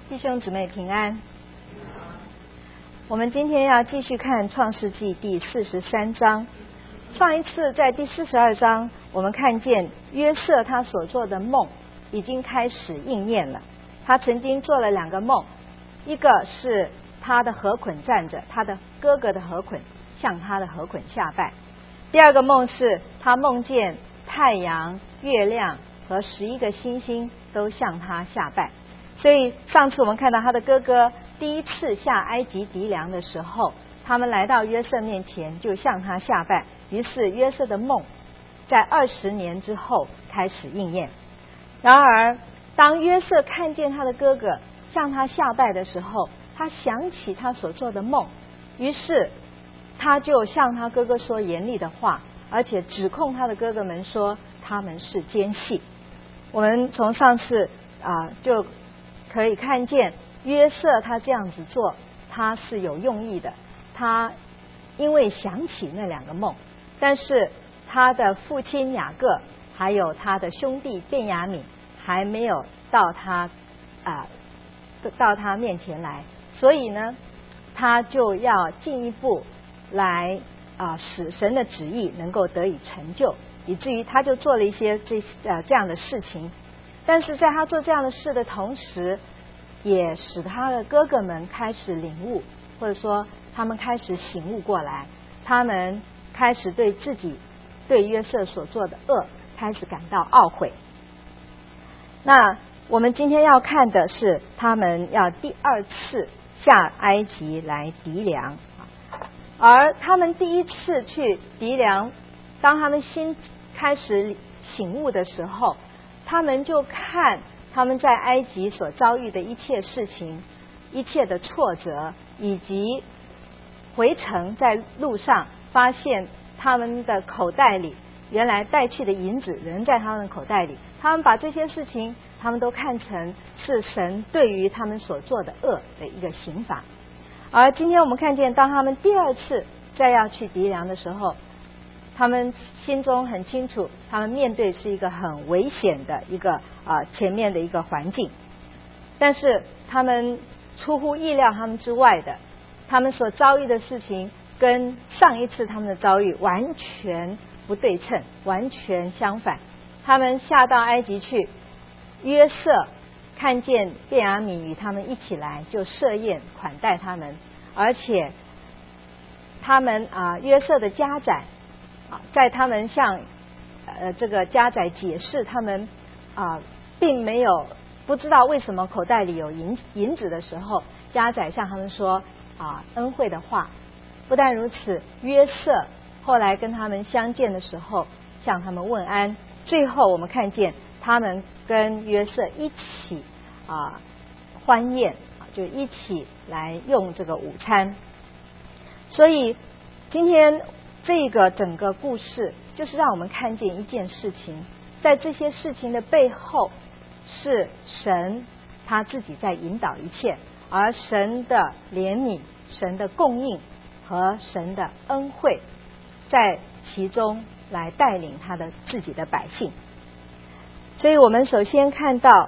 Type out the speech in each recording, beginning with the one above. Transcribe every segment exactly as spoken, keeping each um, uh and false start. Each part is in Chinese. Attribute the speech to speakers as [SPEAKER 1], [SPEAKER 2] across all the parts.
[SPEAKER 1] 弟兄姊妹平安。我们今天要继续看创世纪第四十三章。上一次在第四十二章，我们看见约瑟他所做的梦已经开始应验了。他曾经做了两个梦，一个是他的河捆站着，他的哥哥的河捆向他的河捆下拜；第二个梦是他梦见太阳、月亮和十一个星星都向他下拜。所以上次我们看到他的哥哥第一次下埃及籴粮的时候，他们来到约瑟面前就向他下拜，于是约瑟的梦在二十年之后开始应验。然而当约瑟看见他的哥哥向他下拜的时候，他想起他所做的梦，于是他就向他哥哥说严厉的话，而且指控他的哥哥们说他们是奸细。我们从上次啊、呃、就可以看见约瑟他这样子做，他是有用意的。他因为想起那两个梦，但是他的父亲雅各还有他的兄弟便雅悯还没有到他啊、呃、到他面前来，所以呢他就要进一步来啊、呃、使神的旨意能够得以成就，以至于他就做了一些这呃这样的事情。但是在他做这样的事的同时，也使他的哥哥们开始领悟，或者说他们开始醒悟过来，他们开始对自己对约瑟所做的恶开始感到懊悔。那我们今天要看的是他们要第二次下埃及来籴粮，而他们第一次去籴粮，当他们心开始醒悟的时候，他们就看他们在埃及所遭遇的一切事情，一切的挫折，以及回程在路上发现他们的口袋里原来带去的银子仍在他们的口袋里，他们把这些事情他们都看成是神对于他们所做的恶的一个刑罚。而今天我们看见，当他们第二次再要去籴粮的时候，他们心中很清楚，他们面对是一个很危险的一个啊、呃、前面的一个环境，但是他们出乎意料他们之外的，他们所遭遇的事情跟上一次他们的遭遇完全不对称，完全相反。他们下到埃及去，约瑟看见便雅悯与他们一起来，就设宴款待他们，而且他们啊约瑟的家宰啊，在他们向呃这个家宰解释他们啊并没有不知道为什么口袋里有银银子的时候，家宰向他们说啊恩惠的话。不但如此，约瑟后来跟他们相见的时候向他们问安，最后我们看见他们跟约瑟一起啊欢宴，就一起来用这个午餐。所以今天这个整个故事就是让我们看见一件事情，在这些事情的背后是神他自己在引导一切，而神的怜悯、神的供应和神的恩惠在其中来带领他的自己的百姓。所以我们首先看到，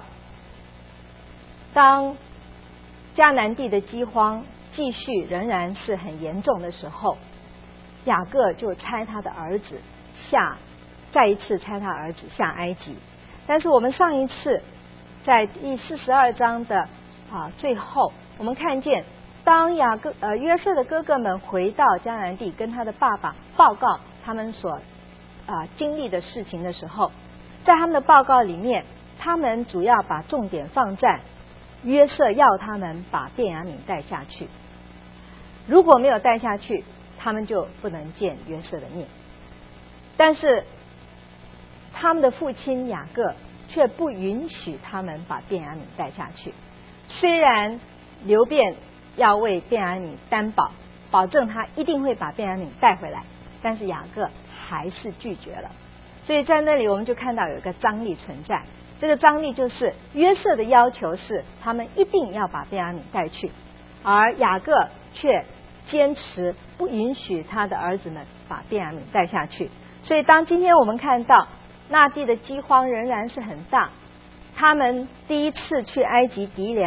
[SPEAKER 1] 当迦南地的饥荒继续仍然是很严重的时候，雅各就差他的儿子下再一次差他儿子下埃及。但是我们上一次在第四十二章的啊最后，我们看见当雅各呃约瑟的哥哥们回到迦南地跟他的爸爸报告他们所啊经历的事情的时候，在他们的报告里面，他们主要把重点放在约瑟要他们把便雅悯带下去，如果没有带下去，他们就不能见约瑟的面。但是他们的父亲雅各却不允许他们把便雅悯带下去。虽然流便要为便雅悯担保，保证他一定会把便雅悯带回来，但是雅各还是拒绝了。所以在那里我们就看到有一个张力存在，这个张力就是约瑟的要求是他们一定要把便雅悯带去，而雅各却坚持不允许他的儿子们把便雅悯带下去。所以当今天我们看到那地的饥荒仍然是很大，他们第一次去埃及籴粮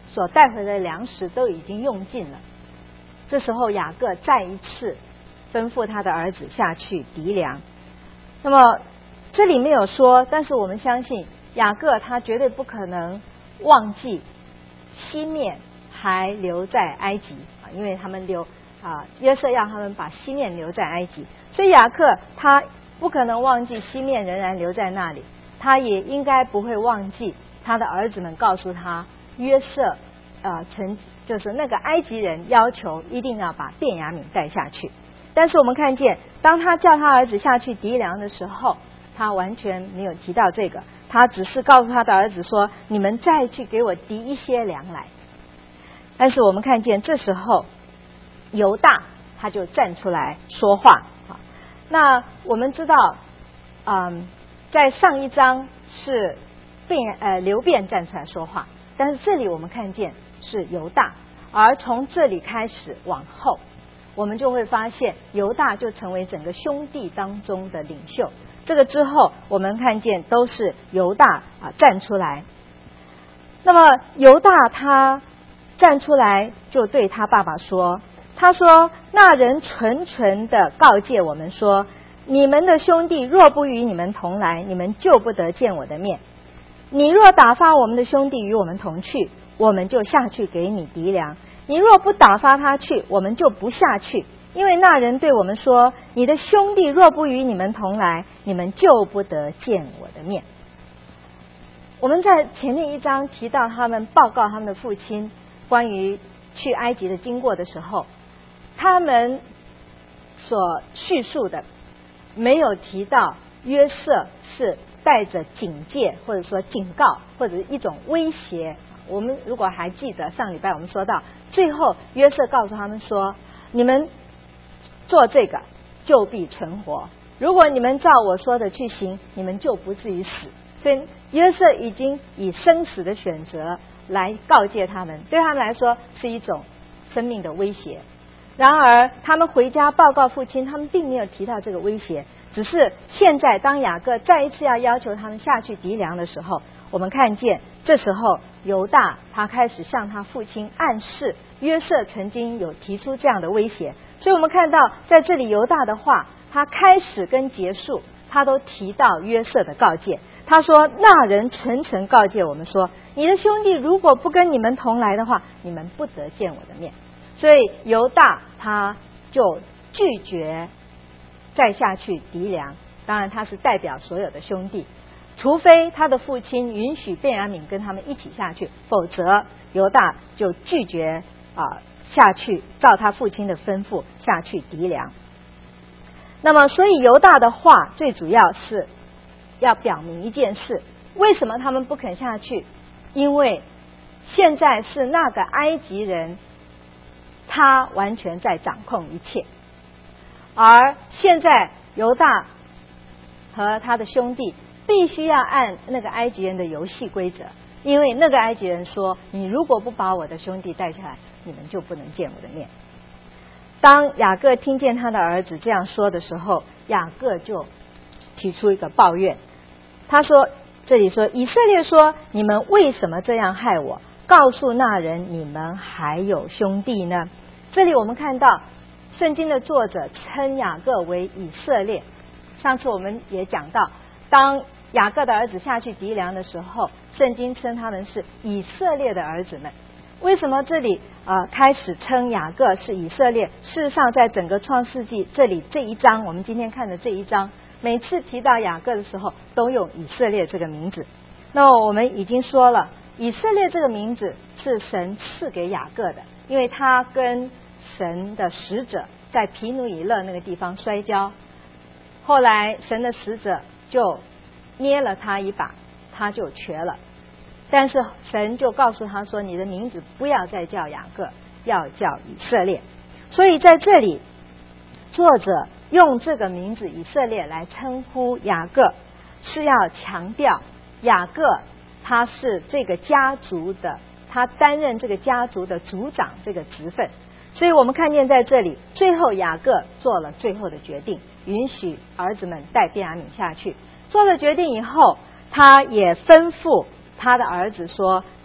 [SPEAKER 1] 所带回的粮食都已经用尽了。这时候雅各再一次吩咐他的儿子下去籴粮。那么这里没有说，但是我们相信雅各他绝对不可能忘记西面还留在埃及啊，因为他们留啊约瑟让他们把西面留在埃及，所以雅各他不可能忘记西面仍然留在那里，他也应该不会忘记他的儿子们告诉他约瑟呃曾就是那个埃及人要求一定要把便雅悯带下去。但是我们看见当他叫他儿子下去籴粮的时候，他完全没有提到这个，他只是告诉他的儿子说，你们再去给我籴一些粮来。但是我们看见这时候犹大他就站出来说话。那我们知道嗯，在上一章是便呃流便站出来说话，但是这里我们看见是犹大，而从这里开始往后，我们就会发现犹大就成为整个兄弟当中的领袖。这个之后我们看见都是犹大啊站出来。那么犹大他站出来就对他爸爸说，他说那人纯纯的告诫我们说，你们的兄弟若不与你们同来，你们就不得见我的面。你若打发我们的兄弟与我们同去，我们就下去给你籴粮。你若不打发他去，我们就不下去。因为那人对我们说，你的兄弟若不与你们同来，你们就不得见我的面。我们在前面一章提到他们报告他们的父亲关于去埃及的经过的时候，他们所叙述的没有提到约瑟是带着警戒或者说警告或者一种威胁。我们如果还记得上礼拜我们说到最后约瑟告诉他们说，你们做这个就必存活，如果你们照我说的去行，你们就不至于死。所以约瑟已经以生死的选择来告诫他们，对他们来说是一种生命的威胁。然而他们回家报告父亲，他们并没有提到这个威胁，只是现在当雅各再一次要要求他们下去籴粮的时候，我们看见这时候犹大他开始向他父亲暗示约瑟曾经有提出这样的威胁。所以我们看到在这里犹大的话，他开始跟结束他都提到约瑟的告诫。他说那人诚诚告诫我们说，你的兄弟如果不跟你们同来的话，你们不得见我的面。所以犹大他就拒绝再下去籴粮，当然他是代表所有的兄弟，除非他的父亲允许便雅悯跟他们一起下去，否则犹大就拒绝啊、呃、下去照他父亲的吩咐下去籴粮。那么所以犹大的话最主要是要表明一件事，为什么他们不肯下去？因为现在是那个埃及人他完全在掌控一切，而现在犹大和他的兄弟必须要按那个埃及人的游戏规则，因为那个埃及人说，你如果不把我的兄弟带下来，你们就不能见我的面。当雅各听见他的儿子这样说的时候，雅各就提出一个抱怨。他说，这里说以色列说，你们为什么这样害我？告诉那人，你们还有兄弟呢？这里我们看到圣经的作者称雅各为以色列。上次我们也讲到，当雅各的儿子下去籴粮的时候，圣经称他们是以色列的儿子们。为什么这里呃开始称雅各是以色列？事实上在整个创世纪这里这一章，我们今天看的这一章，每次提到雅各的时候都用以色列这个名字。那么我们已经说了，以色列这个名字是神赐给雅各的，因为他跟神的使者在皮努以勒那个地方摔跤，后来神的使者就捏了他一把，他就瘸了。但是神就告诉他说，你的名字不要再叫雅各，要叫以色列。所以在这里作者用这个名字以色列来称呼雅各，是要强调雅各他是这个家族的，他担任这个家族的族长这个职分。所以我们看见在这里最后雅各做了最后的决定，允许儿子们带便雅悯下去。做了决定以后，他也吩咐他的儿子说，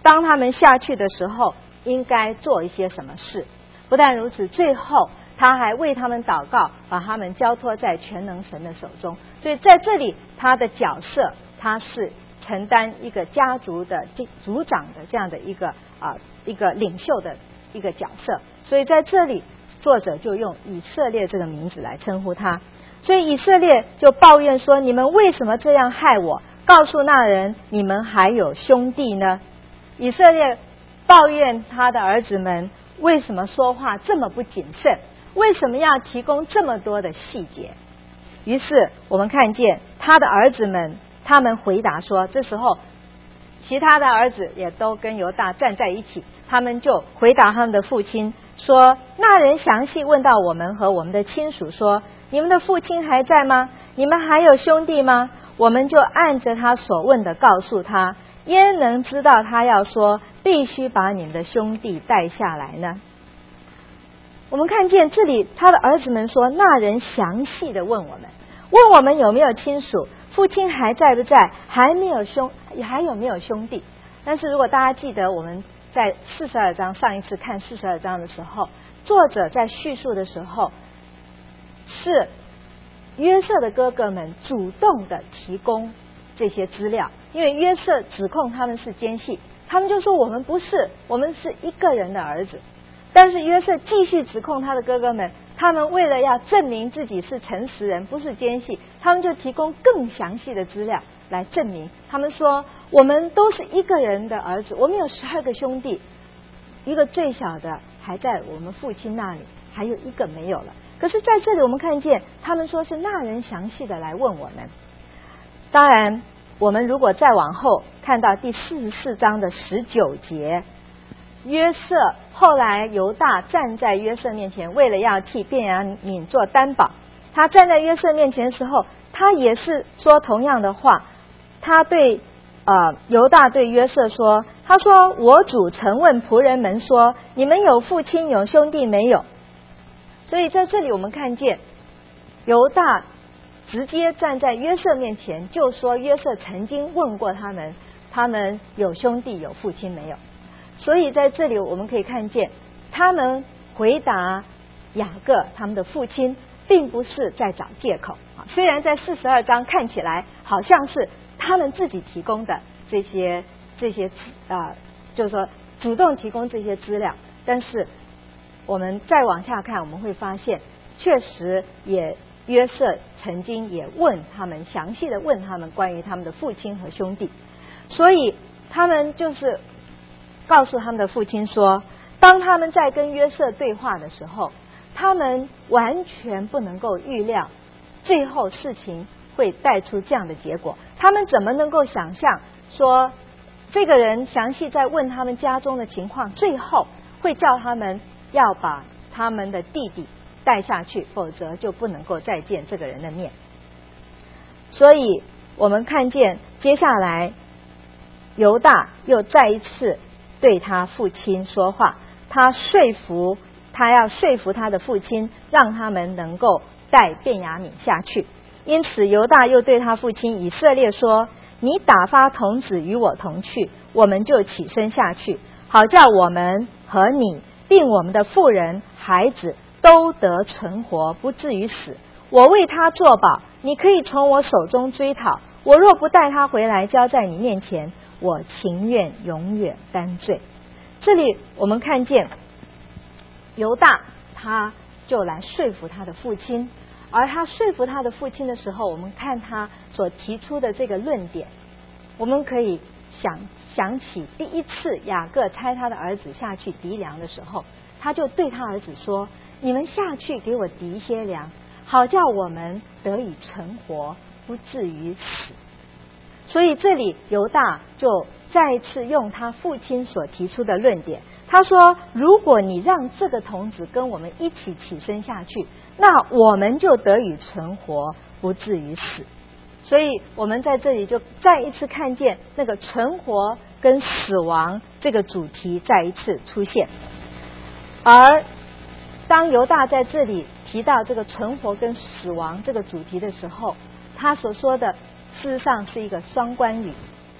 [SPEAKER 1] 当他们下去的时候应该做一些什么事。不但如此，最后他还为他们祷告，把他们交托在全能神的手中。所以在这里他的角色，他是承担一个家族的族长的这样的一个啊一个领袖的一个角色。所以在这里作者就用以色列这个名字来称呼他。所以以色列就抱怨说，你们为什么这样害我？告诉那人，你们还有兄弟呢？以色列抱怨他的儿子们为什么说话这么不谨慎，为什么要提供这么多的细节。于是我们看见他的儿子们，他们回答说，这时候其他的儿子也都跟犹大站在一起，他们就回答他们的父亲说，那人详细问到我们和我们的亲属说，你们的父亲还在吗？你们还有兄弟吗？我们就按着他所问的告诉他，焉能知道他要说必须把你们的兄弟带下来呢？我们看见这里他的儿子们说，那人详细的问我们，问我们有没有亲属，父亲还在不在，还没有兄还有没有兄弟。但是如果大家记得我们在四十二章上一次看四十二章的时候，作者在叙述的时候是约瑟的哥哥们主动的提供这些资料，因为约瑟指控他们是奸细，他们就说我们不是，我们是一个人的儿子。但是约瑟继续指控他的哥哥们，他们为了要证明自己是诚实人，不是奸细，他们就提供更详细的资料来证明。他们说我们都是一个人的儿子，我们有十二个兄弟，一个最小的还在我们父亲那里，还有一个没有了。可是在这里我们看见他们说是那人详细的来问我们。当然我们如果再往后看到第四十四章的十九节，约瑟后来犹大站在约瑟面前，为了要替便雅悯做担保，他站在约瑟面前的时候，他也是说同样的话。他对呃犹大对约瑟说，他说我主曾问仆人们说，你们有父亲有兄弟没有？所以在这里我们看见犹大直接站在约瑟面前，就说约瑟曾经问过他们，他们有兄弟有父亲没有。所以在这里我们可以看见他们回答雅各他们的父亲并不是在找借口，虽然在四十二章看起来好像是他们自己提供的这些这些啊、呃，就是说主动提供这些资料，但是我们再往下看，我们会发现确实也约瑟曾经也问他们，详细的问他们关于他们的父亲和兄弟。所以他们就是告诉他们的父亲说，当他们在跟约瑟对话的时候，他们完全不能够预料最后事情会带出这样的结果。他们怎么能够想象说这个人详细在问他们家中的情况，最后会叫他们要把他们的弟弟带下去，否则就不能够再见这个人的面。所以我们看见接下来犹大又再一次对他父亲说话，他说服他要说服他的父亲，让他们能够带便雅悯下去。因此犹大又对他父亲以色列说，你打发童子与我同去，我们就起身下去，好叫我们和你并我们的妇人孩子都得存活，不至于死。我为他作保，你可以从我手中追讨，我若不带他回来交在你面前，我情愿永远担罪。这里我们看见犹大他就来说服他的父亲，而他说服他的父亲的时候，我们看他所提出的这个论点，我们可以想想起第一次雅各差他的儿子下去籴粮的时候，他就对他儿子说，你们下去给我籴一些粮，好叫我们得以存活，不至于死。所以这里犹大就再一次用他父亲所提出的论点，他说如果你让这个童子跟我们一起起身下去，那我们就得以存活，不至于死。所以我们在这里就再一次看见那个存活跟死亡这个主题再一次出现。而当犹大在这里提到这个存活跟死亡这个主题的时候，他所说的事实上是一个双关语。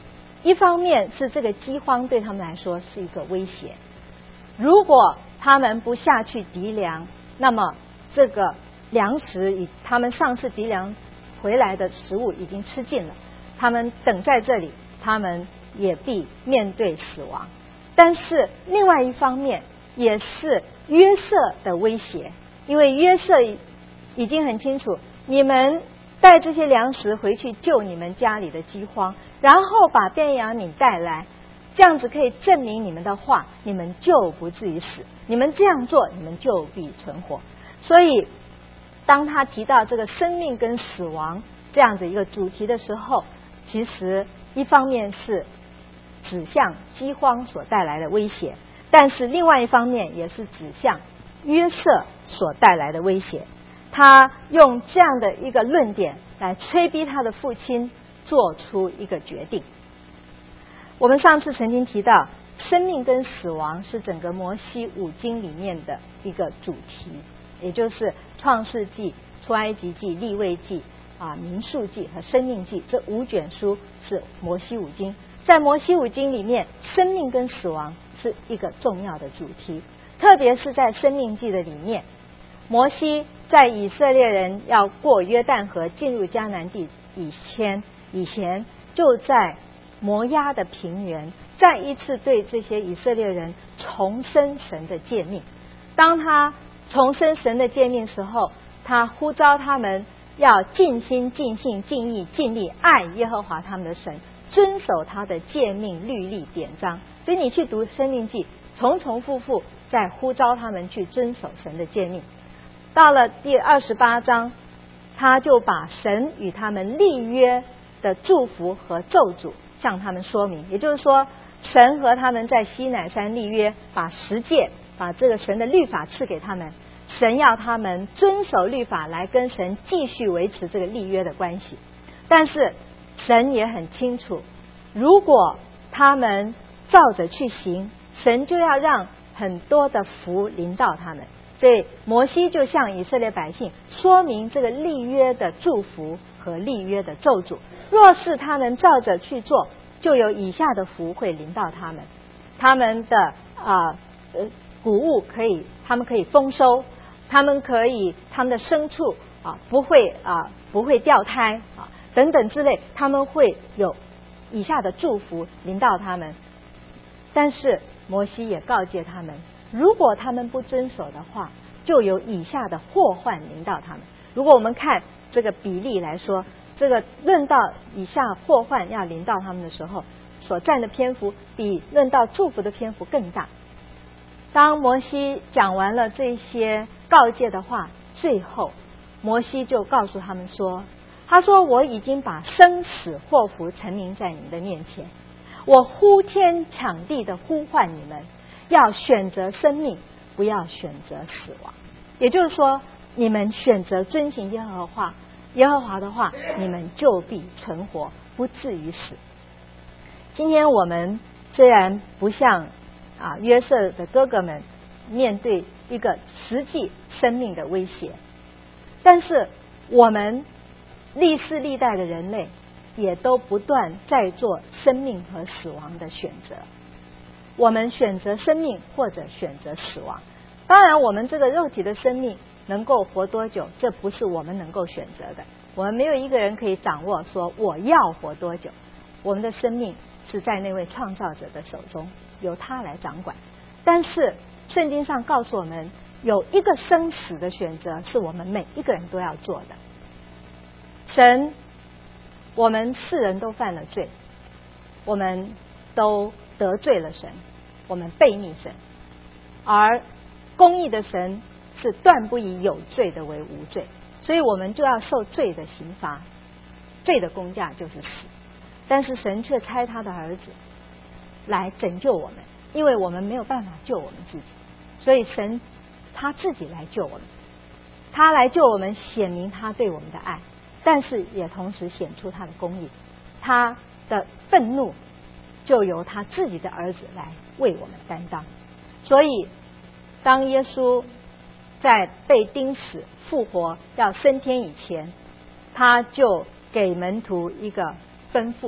[SPEAKER 1] 一方面是这个饥荒对他们来说是一个威胁，如果他们不下去籴粮，那么这个粮食以他们上次籴粮回来的食物已经吃尽了，他们等在这里，他们也必面对死亡。但是另外一方面也是约瑟的威胁，因为约瑟已经很清楚，你们带这些粮食回去救你们家里的饥荒，然后把便雅悯带来，这样子可以证明你们的话，你们就不至于死，你们这样做，你们就必存活。所以当他提到这个生命跟死亡这样子一个主题的时候，其实一方面是指向饥荒所带来的威胁，但是另外一方面也是指向约瑟所带来的威胁。他用这样的一个论点来催逼他的父亲做出一个决定。我们上次曾经提到，生命跟死亡是整个摩西五经里面的一个主题，也就是创世纪、出埃及记、利未记、啊民数记和生命记这五卷书是摩西五经。在摩西五经里面，生命跟死亡是一个重要的主题，特别是在生命记的里面，摩西在以色列人要过约旦河进入迦南地以前，以前就在摩押的平原再一次对这些以色列人重申神的诫命。当他重申神的诫命时候，他呼召他们要尽心尽性尽意尽力爱耶和华他们的神，遵守他的诫命律例典章。所以你去读申命记，重重复复在呼召他们去遵守神的诫命。到了第二十八章，他就把神与他们立约的祝福和咒诅向他们说明，也就是说，神和他们在西乃山立约，把十诫，把这个神的律法赐给他们，神要他们遵守律法来跟神继续维持这个立约的关系。但是神也很清楚，如果他们照着去行，神就要让很多的福临到他们。所以摩西就向以色列百姓说明这个立约的祝福和立约的咒诅，若是他们照着去做，就有以下的福会临到他们。他们的啊呃谷物可以，他们可以丰收，他们可以他们的牲畜啊不会啊不会掉胎啊等等之类，他们会有以下的祝福临到他们。但是摩西也告诫他们，如果他们不遵守的话，就有以下的祸患临到他们。如果我们看这个比例来说，这个论到以下祸患要临到他们的时候，所占的篇幅比论到祝福的篇幅更大。当摩西讲完了这些告诫的话，最后摩西就告诉他们说，他说我已经把生死祸福陈明在你们的面前，我呼天抢地的呼唤你们，要选择生命，不要选择死亡。也就是说，你们选择遵行耶和华耶和华的话，你们就必存活，不至于死。今天我们虽然不像啊约瑟的哥哥们面对一个实际生命的威胁，但是我们历世历代的人类也都不断在做生命和死亡的选择。我们选择生命或者选择死亡，当然我们这个肉体的生命能够活多久，这不是我们能够选择的。我们没有一个人可以掌握说我要活多久，我们的生命是在那位创造者的手中，由他来掌管。但是圣经上告诉我们，有一个生死的选择是我们每一个人都要做的。神，我们世人都犯了罪，我们都得罪了神，我们悖逆神，而公义的神是断不以有罪的为无罪，所以我们就要受罪的刑罚，罪的工价就是死。但是神却差他的儿子来拯救我们，因为我们没有办法救我们自己，所以神他自己来救我们，他来救我们，显明他对我们的爱，但是也同时显出他的公义，他的愤怒就由他自己的儿子来为我们担当。所以当耶稣在被钉死复活要升天以前，他就给门徒一个吩咐，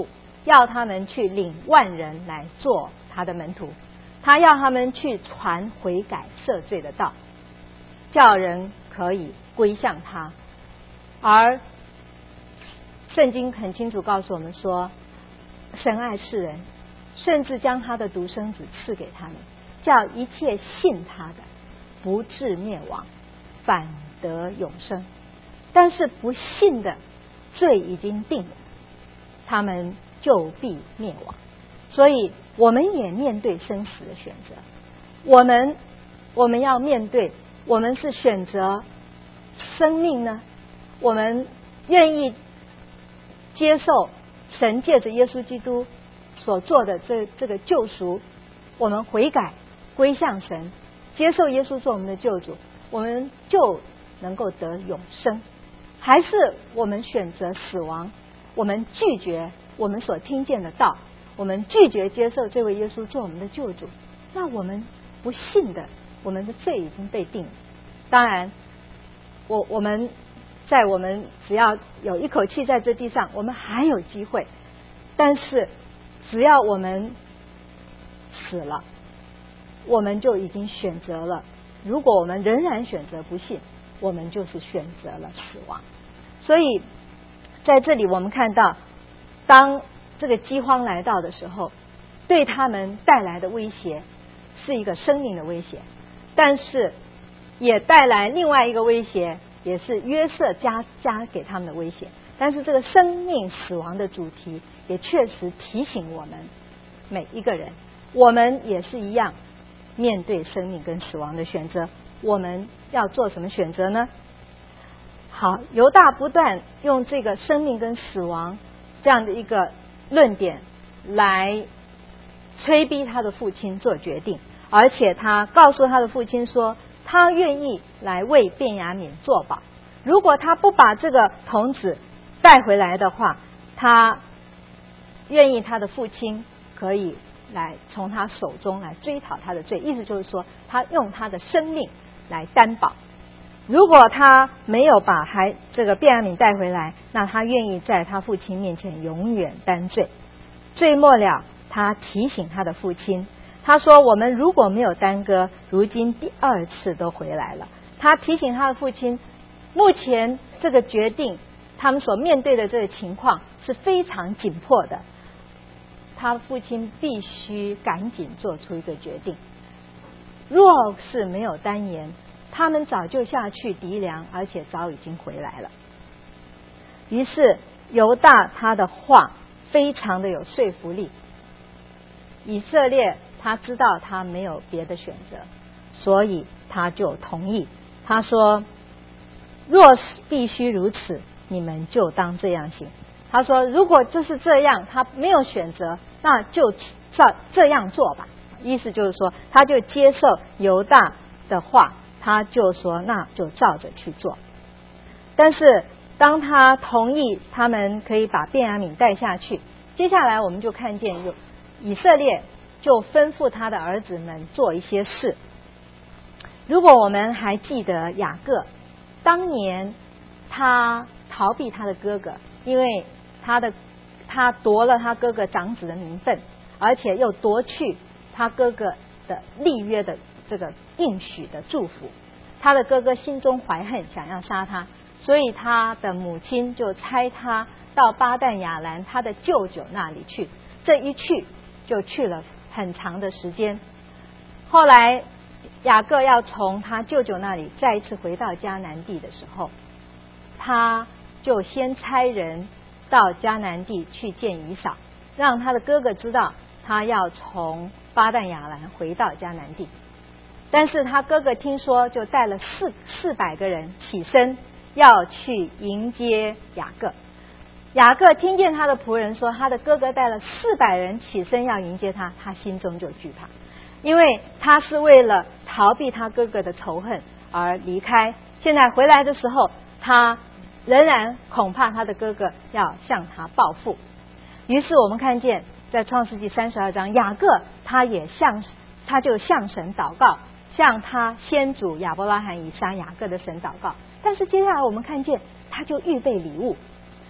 [SPEAKER 1] 要他们去领万人来做他的门徒，他要他们去传悔改赦罪的道，叫人可以归向他。而圣经很清楚告诉我们说，神爱世人，甚至将他的独生子赐给他们，叫一切信他的不至灭亡，反得永生。但是不信的罪已经定了，他们就必灭亡。所以我们也面对生死的选择，我们我们要面对，我们是选择生命呢，我们愿意接受神借着耶稣基督所做的这这个救赎，我们悔改归向神，接受耶稣做我们的救主，我们就能够得永生。还是我们选择死亡，我们拒绝我们所听见的道，我们拒绝接受这位耶稣做我们的救主，那我们不信的，我们的罪已经被定了。当然我我们在我们只要有一口气在这地上，我们还有机会，但是只要我们死了，我们就已经选择了，如果我们仍然选择不信，我们就是选择了死亡。所以在这里我们看到，当这个饥荒来到的时候，对他们带来的威胁是一个生命的威胁，但是也带来另外一个威胁，也是约瑟加加给他们的威胁。但是这个生命死亡的主题也确实提醒我们每一个人，我们也是一样面对生命跟死亡的选择，我们要做什么选择呢？好，犹大不断用这个生命跟死亡这样的一个论点来催逼他的父亲做决定，而且他告诉他的父亲说，他愿意来为便雅悯作保，如果他不把这个童子带回来的话，他愿意他的父亲可以来从他手中来追讨他的罪，意思就是说他用他的生命来担保，如果他没有把孩这个便雅悯带回来，那他愿意在他父亲面前永远担罪。最末了他提醒他的父亲，他说我们如果没有耽搁，如今第二次都回来了。他提醒他的父亲，目前这个决定他们所面对的这个情况是非常紧迫的，他父亲必须赶紧做出一个决定，若是没有耽延，他们早就下去籴粮，而且早已经回来了。于是犹大他的话非常的有说服力，以色列他知道他没有别的选择，所以他就同意。他说若是必须如此，你们就当这样行。他说如果就是这样，他没有选择，那就照这样做吧。意思就是说他就接受犹大的话，他就说那就照着去做。但是当他同意他们可以把便雅悯带下去，接下来我们就看见有以色列就吩咐他的儿子们做一些事。如果我们还记得雅各当年他逃避他的哥哥，因为他的他夺了他哥哥长子的名分，而且又夺去他哥哥的立约的这个应许的祝福，他的哥哥心中怀恨，想要杀他，所以他的母亲就差他到巴旦亚兰他的舅舅那里去，这一去就去了很长的时间。后来雅各要从他舅舅那里再一次回到迦南地的时候，他就先差人到迦南地去见以扫，让他的哥哥知道他要从巴旦亚兰回到迦南地。但是他哥哥听说，就带了四四百个人起身要去迎接雅各。雅各听见他的仆人说他的哥哥带了四百人起身要迎接他，他心中就惧怕，因为他是为了逃避他哥哥的仇恨而离开，现在回来的时候他仍然恐怕他的哥哥要向他报复。于是我们看见在创世纪三十二章，雅各他也向他就向神祷告，向他先祖亚伯拉罕以撒雅各的神祷告。但是接下来我们看见他就预备礼物，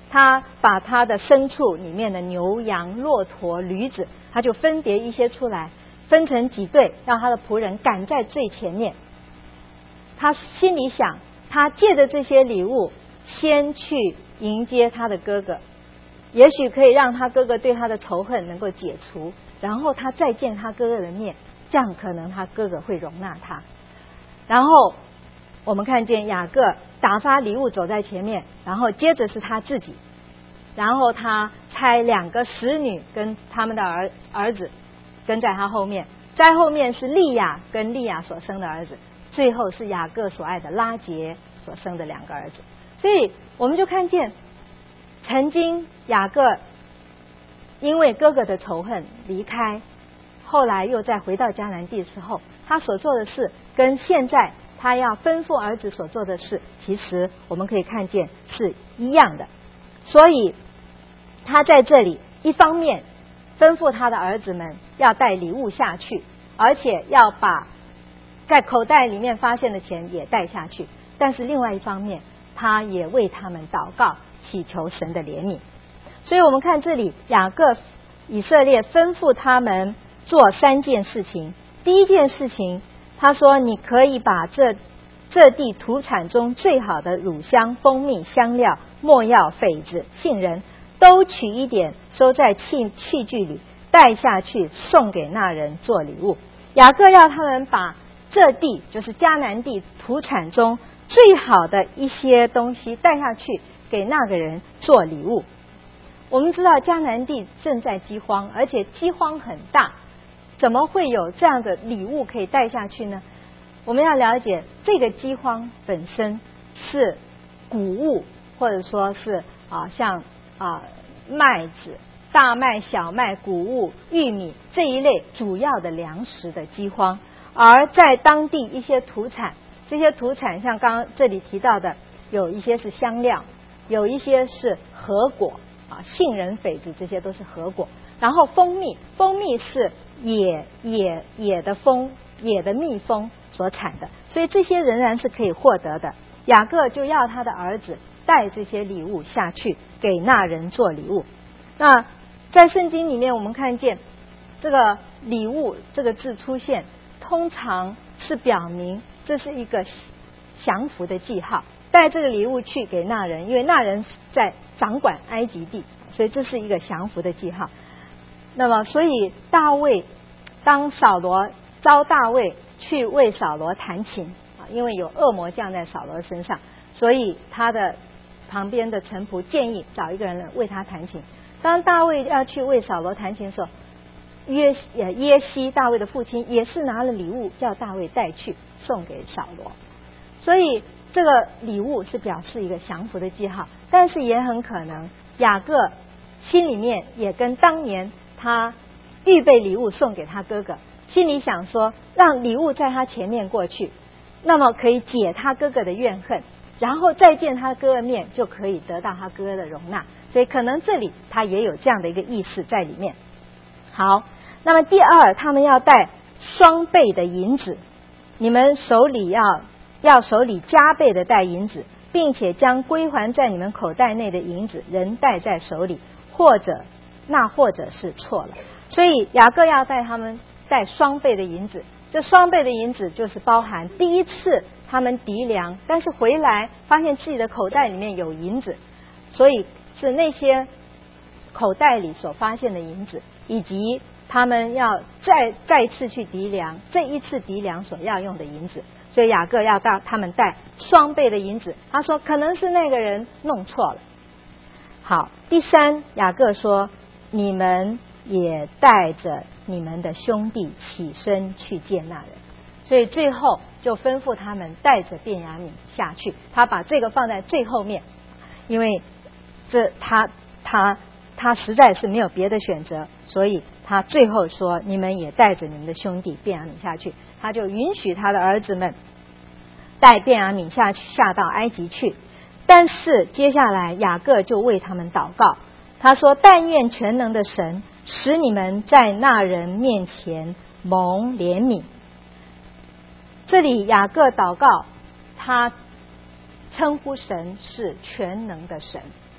[SPEAKER 1] 他把他的牲畜里面的牛羊骆驼驴子，他就分别一些出来，分成几队，让他的仆人赶在最前面。他心里想，他借着这些礼物先去迎接他的哥哥，也许可以让他哥哥对他的仇恨能够解除，然后他再见他哥哥的面，这样可能他哥哥会容纳他。然后我们看见雅各打发礼物走在前面，然后接着是他自己，然后他差两个使女跟他们的儿儿子跟在他后面，在后面是利亚跟利亚所生的儿子，最后是雅各所爱的拉结所生的两个儿子。所以我们就看见，曾经雅各因为哥哥的仇恨离开，后来又再回到迦南地的时候，他所做的事跟现在他要吩咐儿子所做的事，其实我们可以看见是一样的。所以他在这里一方面吩咐他的儿子们要带礼物下去，而且要把在口袋里面发现的钱也带下去，但是另外一方面他也为他们祷告，祈求神的怜悯。所以我们看这里雅各以色列吩咐他们做三件事情。第一件事情，他说你可以把这这地土产中最好的乳香、蜂蜜、香料、没药、榧子、杏仁都取一点，收在器器具里，带下去送给那人做礼物。雅各要他们把这地，就是迦南地土产中最好的一些东西带下去给那个人做礼物。我们知道迦南地正在饥荒，而且饥荒很大，怎么会有这样的礼物可以带下去呢？我们要了解，这个饥荒本身是谷物，或者说是啊像啊麦子、大麦、小麦、谷物、玉米这一类主要的粮食的饥荒。而在当地一些土产，这些土产像刚刚这里提到的，有一些是香料，有一些是核果啊，杏仁、榧子，这些都是核果。然后蜂蜜，蜂蜜是野野野的蜂野的蜜蜂所产的，所以这些仍然是可以获得的。雅各就要他的儿子带这些礼物下去给那人做礼物。那在圣经里面我们看见这个礼物这个字出现，通常是表明这是一个降服的记号，带这个礼物去给那人，因为那人在掌管埃及地，所以这是一个降服的记号。那么所以大卫当扫罗召大卫去为扫罗弹琴啊，因为有恶魔降在扫罗身上，所以他的旁边的臣仆建议找一个人为他弹琴。当大卫要去为扫罗弹琴的时候，约耶西大卫的父亲也是拿了礼物叫大卫带去送给扫罗，所以这个礼物是表示一个降服的记号。但是也很可能雅各心里面也跟当年他预备礼物送给他哥哥，心里想说让礼物在他前面过去，那么可以解他哥哥的怨恨，然后再见他哥哥面就可以得到他哥哥的容纳，所以可能这里他也有这样的一个意识在里面。好，那么第二，他们要带双倍的银子，你们手里要要手里加倍的带银子，并且将归还在你们口袋内的银子仍带在手里，或者那或者是错了。所以雅各要带他们带双倍的银子，这双倍的银子就是包含第一次他们籴粮，但是回来发现自己的口袋里面有银子，所以是那些口袋里所发现的银子，以及他们要再再次去籴粮，这一次籴粮所要用的银子，所以雅各要到他们带双倍的银子。他说可能是那个人弄错了。好，第三，雅各说你们也带着你们的兄弟起身去见那人，所以最后就吩咐他们带着便雅悯下去。他把这个放在最后面，因为这他他他实在是没有别的选择，所以他最后说你们也带着你们的兄弟便雅悯下去。他就允许他的儿子们带便雅悯下去，下到埃及去。但是接下来雅各就为他们祷告，他说但愿全能的神使你们在那人面前蒙怜悯。这里雅各祷告，他称呼神是全能的神。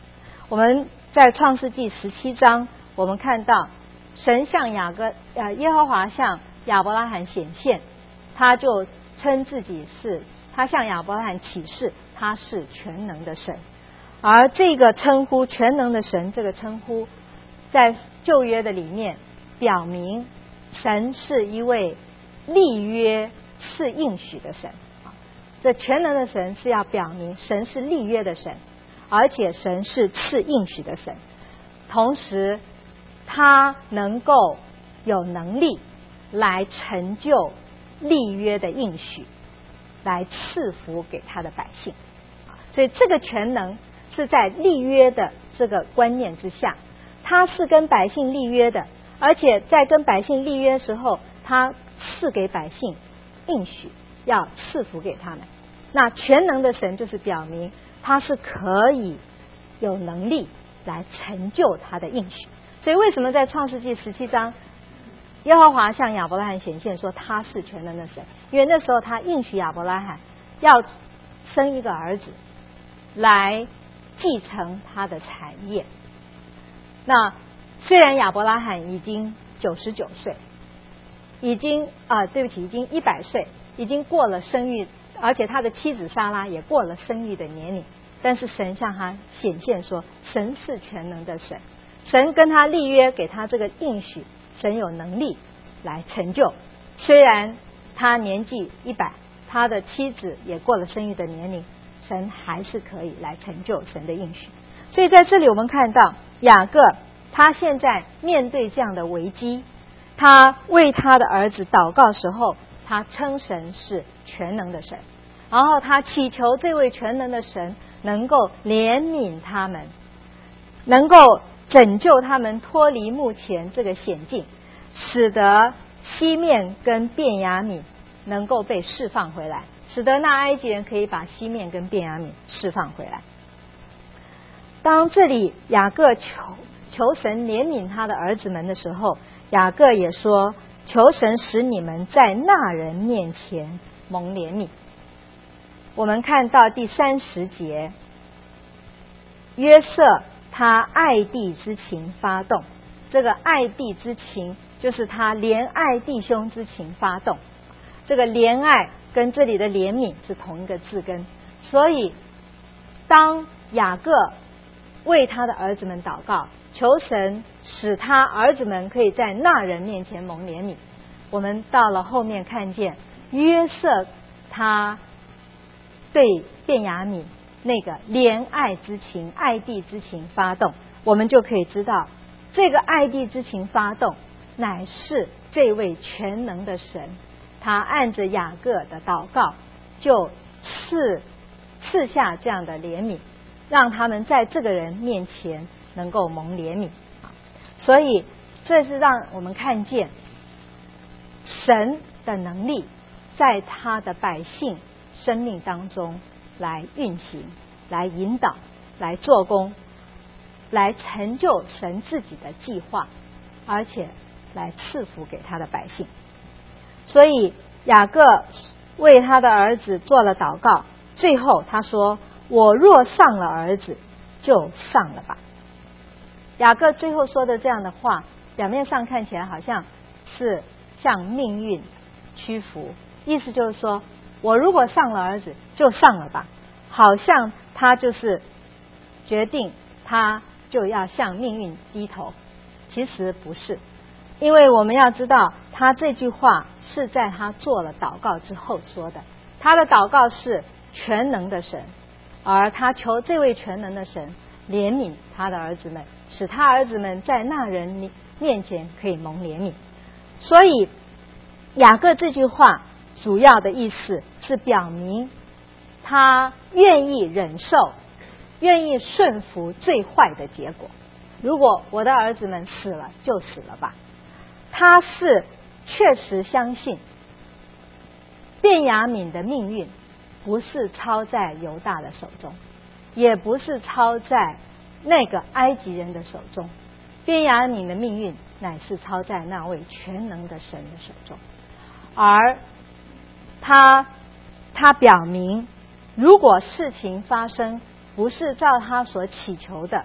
[SPEAKER 1] 我们在创世纪十七章，我们看到神向雅各呃耶和华向亚伯拉罕显现，他就称自己是，他向亚伯拉罕启示他是全能的神。而这个称呼全能的神，这个称呼在旧约的里面表明神是一位立约是应许的神。这全能的神是要表明神是立约的神，而且神是赐应许的神，同时他能够有能力来成就立约的应许，来赐福给他的百姓。所以这个全能是在立约的这个观念之下，他是跟百姓立约的，而且在跟百姓立约的时候，他赐给百姓应许，要赐福给他们。那全能的神就是表明他是可以有能力来成就他的应许。所以为什么在创世纪十七章耶和华向亚伯拉罕显现说他是全能的神？因为那时候他应许亚伯拉罕要生一个儿子来继承他的产业。那虽然亚伯拉罕已经九十九岁，已经啊、呃，对不起，已经一百岁，已经过了生育，而且他的妻子撒拉也过了生育的年龄，但是神向他显现说，神是全能的神，神跟他立约，给他这个应许，神有能力来成就。虽然他年纪一百，他的妻子也过了生育的年龄，神还是可以来成就神的应许。所以在这里我们看到雅各他现在面对这样的危机，他为他的儿子祷告时候，他称神是全能的神，然后他祈求这位全能的神能够怜悯他们，能够拯救他们脱离目前这个险境，使得西面跟便雅悯能够被释放回来，使得那埃及人可以把西面跟便雅悯释放回来。当这里雅各求求神怜悯他的儿子们的时候，雅各也说，求神使你们在那人面前蒙怜悯。我们看到第三十节，约瑟他爱弟之情发动，这个爱弟之情就是他怜爱弟兄之情发动，这个怜爱跟这里的怜悯是同一个字根。所以当雅各为他的儿子们祷告，求神使他儿子们可以在那人面前蒙怜悯，我们到了后面看见约瑟他对便雅悯那个怜爱之情爱弟之情发动，我们就可以知道这个爱弟之情发动乃是这位全能的神，他按着雅各的祷告就赐赐下这样的怜悯，让他们在这个人面前能够蒙怜悯。所以这是让我们看见神的能力在他的百姓生命当中来运行，来引导，来做工，来成就神自己的计划，而且来赐福给他的百姓。所以雅各为他的儿子做了祷告，最后他说，我若丧了儿子，就丧了吧。雅各最后说的这样的话，表面上看起来好像是向命运屈服，意思就是说，我如果丧了儿子，就丧了吧，好像他就是决定他就要向命运低头。其实不是，因为我们要知道他这句话是在他做了祷告之后说的，他的祷告是全能的神，而他求这位全能的神怜悯他的儿子们，使他儿子们在那人面前可以蒙怜悯。所以雅各这句话主要的意思是表明他愿意忍受，愿意顺服最坏的结果。如果我的儿子们死了就死了吧，他是确实相信便雅悯的命运不是操在犹大的手中，也不是操在那个埃及人的手中，便雅悯的命运乃是操在那位全能的神的手中。而他他表明，如果事情发生不是照他所祈求的，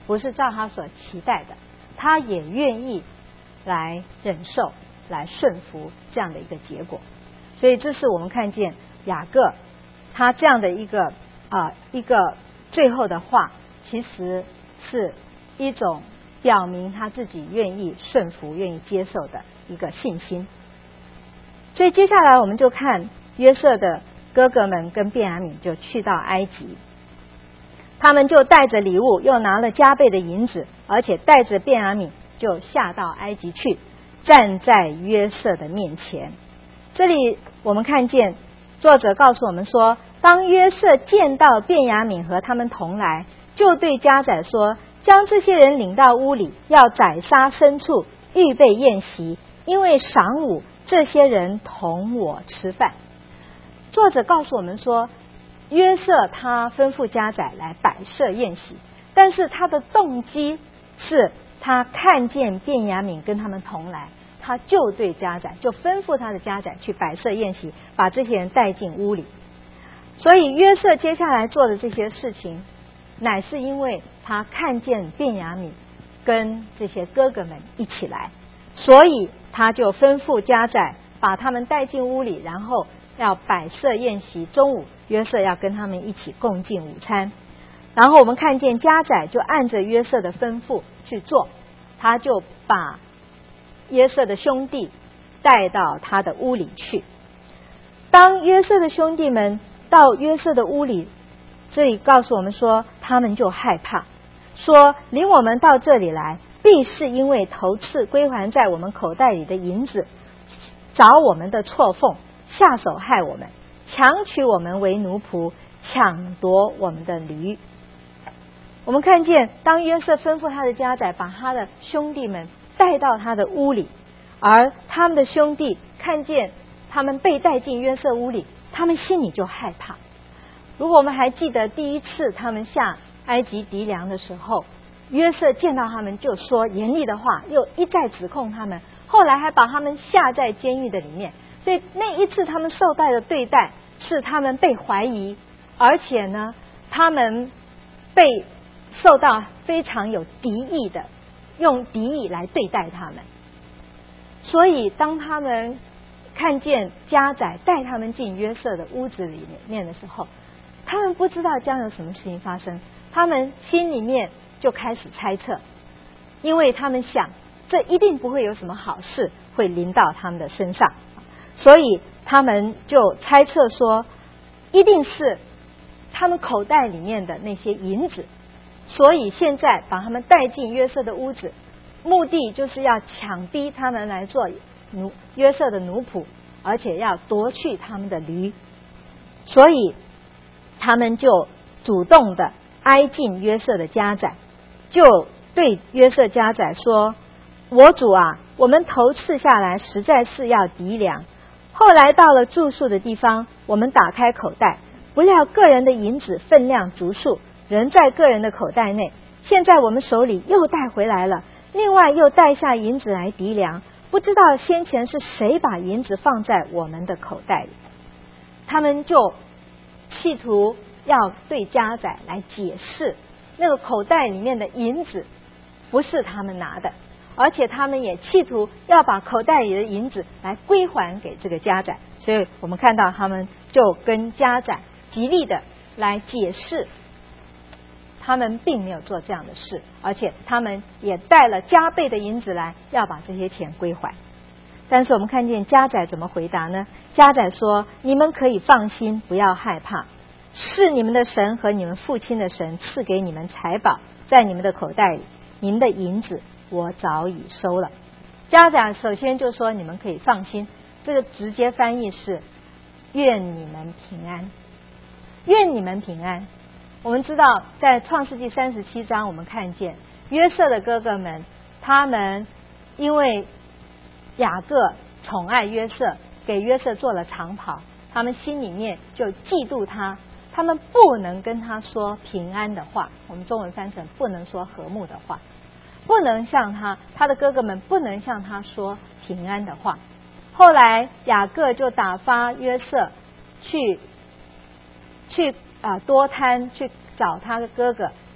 [SPEAKER 1] 不是照他所期待的，他也愿意来忍受、来顺服这样的一个结果。所以这是我们看见雅各他这样的一个啊、呃、一个最后的话，其实是一种表明他自己愿意顺服、愿意接受的一个信心。所以接下来我们就看约瑟的哥哥们跟便雅悯就去到埃及，他们就带着礼物，又拿了加倍的银子，而且带着便雅悯就下到埃及去，站在约瑟的面前。这里我们看见作者告诉我们说，当约瑟见到便雅悯和他们同来，就对家宰说，将这些人领到屋里，要宰杀牲畜，预备宴席，因为晌午这些人同我吃饭。作者告诉我们说，约瑟他吩咐家宰来摆设宴席，但是他的动机是他看见便雅悯跟他们同来，他就对家宰就吩咐他的家宰去摆设宴席，把这些人带进屋里。所以约瑟接下来做的这些事情，乃是因为他看见便雅悯跟这些哥哥们一起来，所以他就吩咐家宰把他们带进屋里，然后要摆设宴席，中午约瑟要跟他们一起共进午餐。然后我们看见家宰就按着约瑟的吩咐去做，他就把约瑟的兄弟带到他的屋里去。当约瑟的兄弟们到约瑟的屋里，这里告诉我们说，他们就害怕，说领我们到这里来，必是因为头次归还在我们口袋里的银子，找我们的错缝，下手害我们，强取我们为奴仆，抢夺我们的驴。我们看见当约瑟吩咐他的家宰把他的兄弟们带到他的屋里，而他们的兄弟看见他们被带进约瑟屋里，他们心里就害怕。如果我们还记得第一次他们下埃及籴粮的时候，约瑟见到他们就说严厉的话，又一再指控他们，后来还把他们下在监狱的里面。所以那一次他们受到的对待是他们被怀疑，而且呢他们被受到非常有敌意的，用敌意来对待他们。所以当他们看见家宰带他们进约瑟的屋子里面的时候，他们不知道将有什么事情发生，他们心里面就开始猜测，因为他们想这一定不会有什么好事会临到他们的身上，所以他们就猜测说一定是他们口袋里面的那些银子，所以现在把他们带进约瑟的屋子，目的就是要强逼他们来做奴约瑟的奴仆，而且要夺去他们的驴。所以他们就主动的挨近约瑟的家宰，就对约瑟家宰说，我主啊，我们头次下来实在是要籴粮，后来到了住宿的地方，我们打开口袋，不料个人的银子分量足数，仍在个人的口袋内，现在我们手里又带回来了，另外又带下银子来籴粮，不知道先前是谁把银子放在我们的口袋里。他们就企图要对家宰来解释，那个口袋里面的银子不是他们拿的，而且他们也企图要把口袋里的银子来归还给这个家宰。所以我们看到他们就跟家宰极力的来解释，他们并没有做这样的事，而且他们也带了加倍的银子来要把这些钱归还。但是我们看见家宰怎么回答呢？家宰说，你们可以放心，不要害怕，是你们的神和你们父亲的神赐给你们财宝在你们的口袋里，你们的银子我早已收了。家宰首先就说你们可以放心，这个直接翻译是愿你们平安，愿你们平安。我们知道在创世纪三十七章，我们看见约瑟的哥哥们，他们因为雅各宠爱约瑟，给约瑟做了长袍，他们心里面就嫉妒他，他们不能跟他说平安的话，我们中文翻成不能说和睦的话，不能向他他的哥哥们不能向他说平安的话。后来雅各就打发约瑟去去啊、呃、多摊去找他的哥哥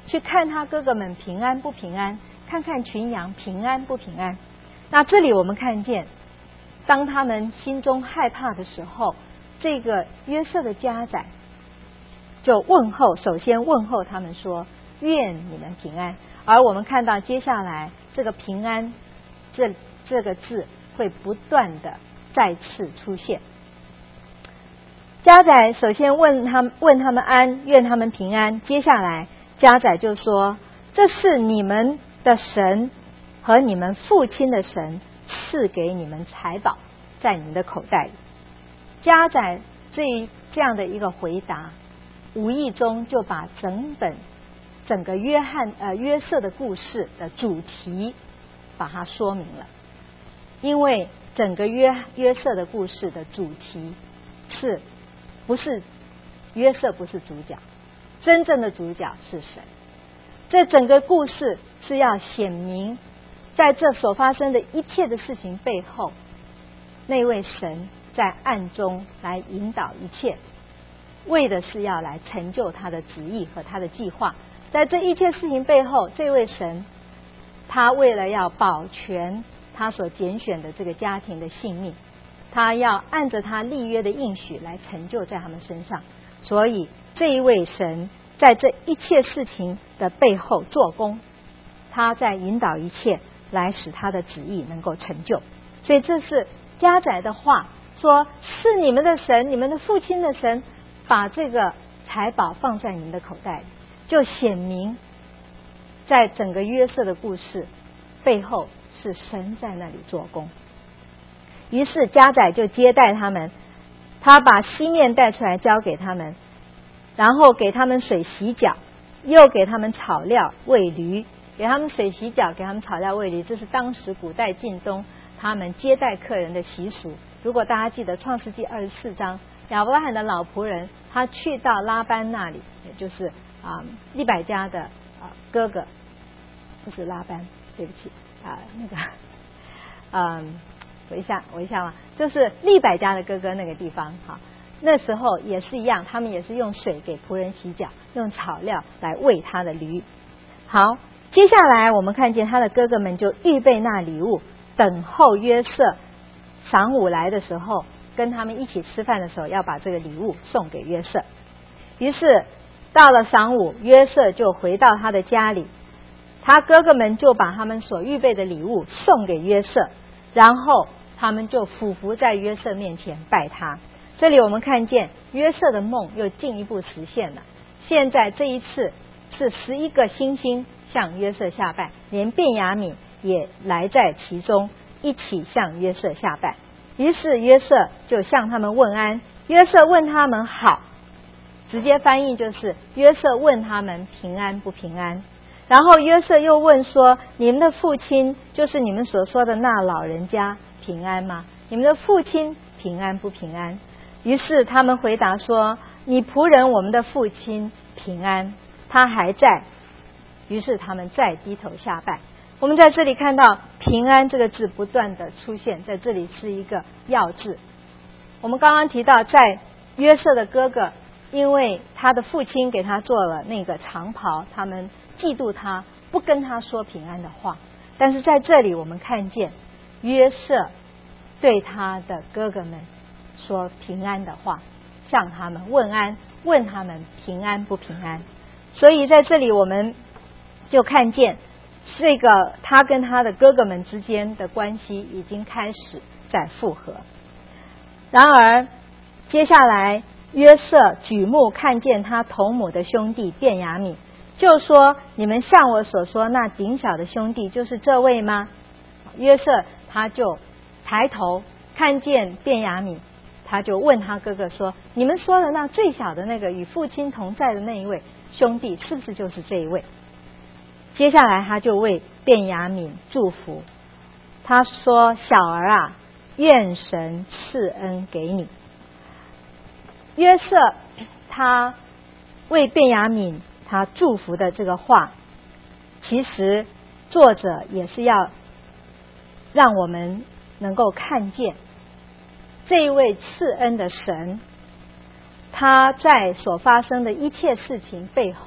[SPEAKER 1] 去看他哥哥们平安不平安，看看群羊平安不平安。那这里我们看见，当他们心中害怕的时候，这个约瑟的家宰就问候，首先问候他们说愿你们平安。而我们看到接下来这个平安这这个字会不断的再次出现。家宰首先问他们问他们安，愿他们平安。接下来家宰就说，这是你们的神和你们父亲的神赐给你们财宝在你们的口袋里。家宰这这样的一个回答，无意中就把整本整个约翰呃约瑟的故事的主题把它说明了。因为整个约约瑟的故事的主题是不是约瑟不是主角，真正的主角是神。这整个故事是要显明，在这所发生的一切的事情背后，那位神在暗中来引导一切，为的是要来成就他的旨意和他的计划。在这一切事情背后，这位神他为了要保全他所拣选的这个家庭的性命，他要按着他立约的应许来成就在他们身上。所以这一位神在这一切事情的背后做工，他在引导一切来使他的旨意能够成就。所以这是家宰的话，说是你们的神，你们的父亲的神把这个财宝放在你们的口袋里，就显明在整个约瑟的故事背后是神在那里做工。于是家宰就接待他们，他把西面带出来交给他们，然后给他们水洗脚，又给他们草料喂驴。给他们水洗脚，给他们草料喂驴，这是当时古代近东他们接待客人的习俗。如果大家记得创世纪二十四章，亚伯拉罕的老仆人他去到拉班那里，也就是啊、呃、利百加的啊、呃、哥哥，不是拉班，对不起啊、呃、那个嗯、呃、我一下我一下嘛，就是利百加的哥哥那个地方哈。那时候也是一样，他们也是用水给仆人洗脚，用草料来喂他的驴。好，接下来我们看见他的哥哥们就预备那礼物，等候约瑟晌午来的时候，跟他们一起吃饭的时候，要把这个礼物送给约瑟。于是到了晌午，约瑟就回到他的家里，他哥哥们就把他们所预备的礼物送给约瑟，然后他们就俯伏在约瑟面前拜他。这里我们看见约瑟的梦又进一步实现了。现在这一次是十一个星星向约瑟下拜，连便雅悯也来在其中，一起向约瑟下拜。于是约瑟就向他们问安，约瑟问他们好，直接翻译就是约瑟问他们平安不平安。然后约瑟又问说，你们的父亲，就是你们所说的那老人家平安吗？你们的父亲平安不平安？于是他们回答说，你仆人我们的父亲平安，他还在。于是他们再低头下拜。我们在这里看到平安这个字不断的出现，在这里是一个要字。我们刚刚提到，在约瑟的哥哥因为他的父亲给他做了那个长袍，他们嫉妒他，不跟他说平安的话。但是在这里我们看见约瑟对他的哥哥们说平安的话，向他们问安，问他们平安不平安。所以在这里我们就看见这个他跟他的哥哥们之间的关系已经开始在复合。然而接下来约瑟举目看见他同母的兄弟便雅悯，就说，你们像我所说那顶小的兄弟就是这位吗？约瑟他就抬头看见便雅悯，他就问他哥哥说，你们说的那最小的那个与父亲同在的那一位兄弟，是不是就是这一位？接下来他就为便雅悯祝福，他说，小儿啊，愿神赐恩给你。约瑟他为便雅悯他祝福的这个话，其实作者也是要让我们能够看见这一位赐恩的神，他在所发生的一切事情背后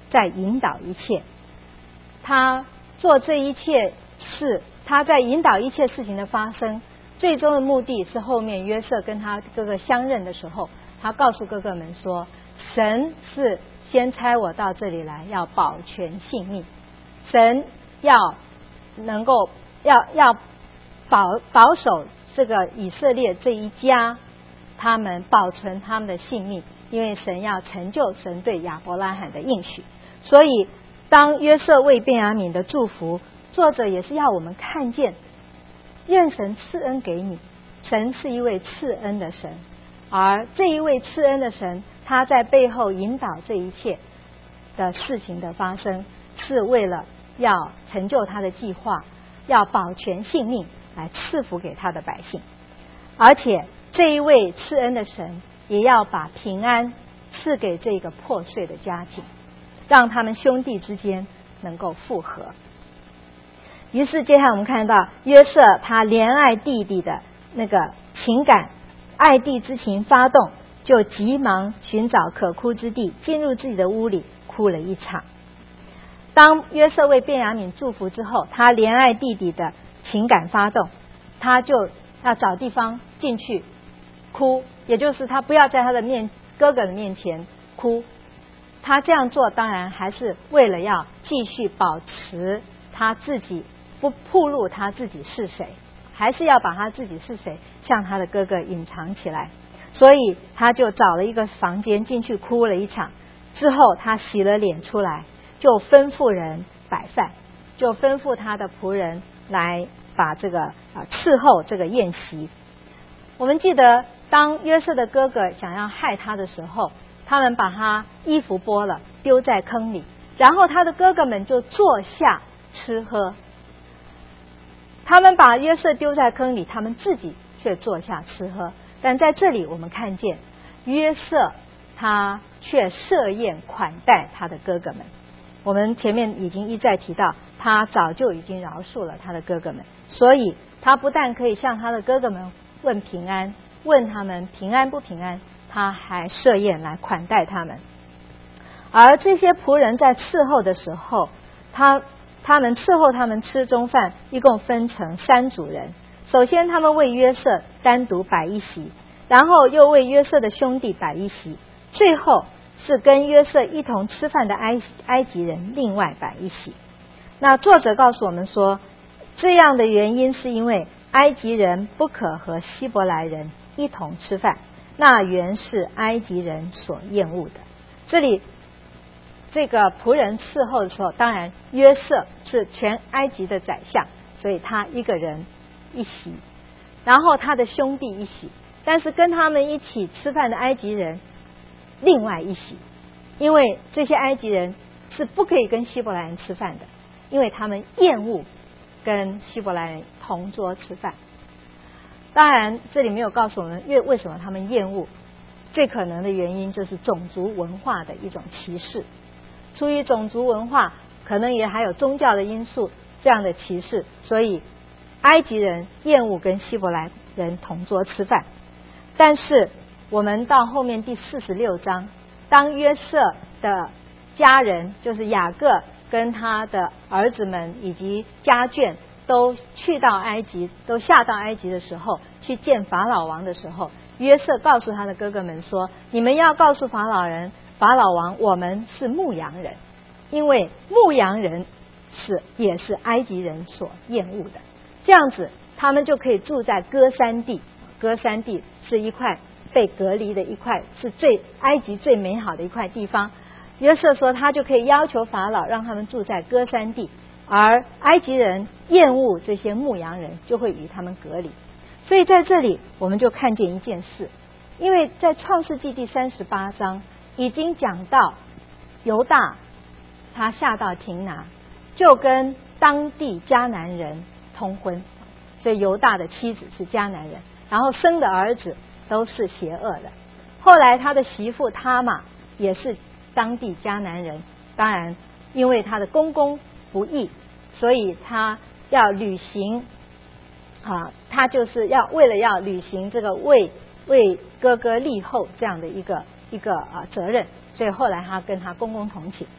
[SPEAKER 1] 在引导一切。他做这一切事，他在引导一切事情的发生，最终的目的是后面约瑟跟他哥哥相认的时候，他告诉哥哥们说，神是先差我到这里来要保全性命，神要能够要要保保守这个以色列这一家，他们保存他们的性命，因为神要成就神对亚伯拉罕的应许。所以当约瑟为便雅悯的祝福，作者也是要我们看见，愿神赐恩给你，神是一位赐恩的神，而这一位赐恩的神，他在背后引导这一切的事情的发生，是为了要成就他的计划，要保全性命，来赐福给他的百姓。而且这一位赐恩的神也要把平安赐给这个破碎的家庭，让他们兄弟之间能够复合。于是接下来我们看到约瑟他怜爱弟弟的那个情感，爱弟之情发动，就急忙寻找可哭之地，进入自己的屋里哭了一场。当约瑟为便雅悯祝福之后，他怜爱弟弟的情感发动，他就要找地方进去哭，也就是他不要在他的面哥哥的面前哭。他这样做当然还是为了要继续保持他自己不暴露他自己是谁，还是要把他自己是谁向他的哥哥隐藏起来。所以他就找了一个房间进去哭了一场，之后他洗了脸出来，就吩咐人摆饭，就吩咐他的仆人来把这个啊伺候这个宴席。我们记得当约瑟的哥哥想要害他的时候，他们把他衣服剥了丢在坑里，然后他的哥哥们就坐下吃喝。他们把约瑟丢在坑里，他们自己却坐下吃喝。但在这里我们看见约瑟他却设宴款待他的哥哥们。我们前面已经一再提到，他早就已经饶恕了他的哥哥们，所以他不但可以向他的哥哥们问平安，问他们平安不平安，他还设宴来款待他们。而这些仆人在伺候的时候，他他们伺候他们吃中饭，一共分成三组人。首先他们为约瑟单独摆一席，然后又为约瑟的兄弟摆一席，最后是跟约瑟一同吃饭的埃埃及人另外摆一席。那作者告诉我们说，这样的原因是因为埃及人不可和希伯来人一同吃饭，那原是埃及人所厌恶的。这里这个仆人伺候的时候，当然约瑟是全埃及的宰相，所以他一个人一席，然后他的兄弟一席，但是跟他们一起吃饭的埃及人另外一席，因为这些埃及人是不可以跟希伯来人吃饭的，因为他们厌恶跟希伯来人同桌吃饭。当然这里没有告诉我们为为什么他们厌恶，最可能的原因就是种族文化的一种歧视。出于种族文化，可能也还有宗教的因素，这样的歧视，所以埃及人厌恶跟希伯来人同桌吃饭。但是我们到后面第四十六章，当约瑟的家人，就是雅各跟他的儿子们以及家眷都去到埃及，都下到埃及的时候，去见法老王的时候，约瑟告诉他的哥哥们说，你们要告诉法老人法老王，我们是牧羊人，因为牧羊人是也是埃及人所厌恶的。这样子他们就可以住在歌珊地，歌珊地是一块被隔离的一块，是最埃及最美好的一块地方。约瑟说他就可以要求法老让他们住在歌珊地，而埃及人厌恶这些牧羊人，就会与他们隔离。所以在这里我们就看见一件事，因为在创世纪第三十八章已经讲到犹大他下到亭拿，就跟当地迦南人通婚，所以犹大的妻子是迦南人，然后生的儿子都是邪恶的。后来他的媳妇他玛也是当地迦南人，当然因为他的公公不义，所以他要履行啊，他就是要为了要履行这个为为哥哥立后这样的一个一个啊责任，所以后来他跟他公公同寝。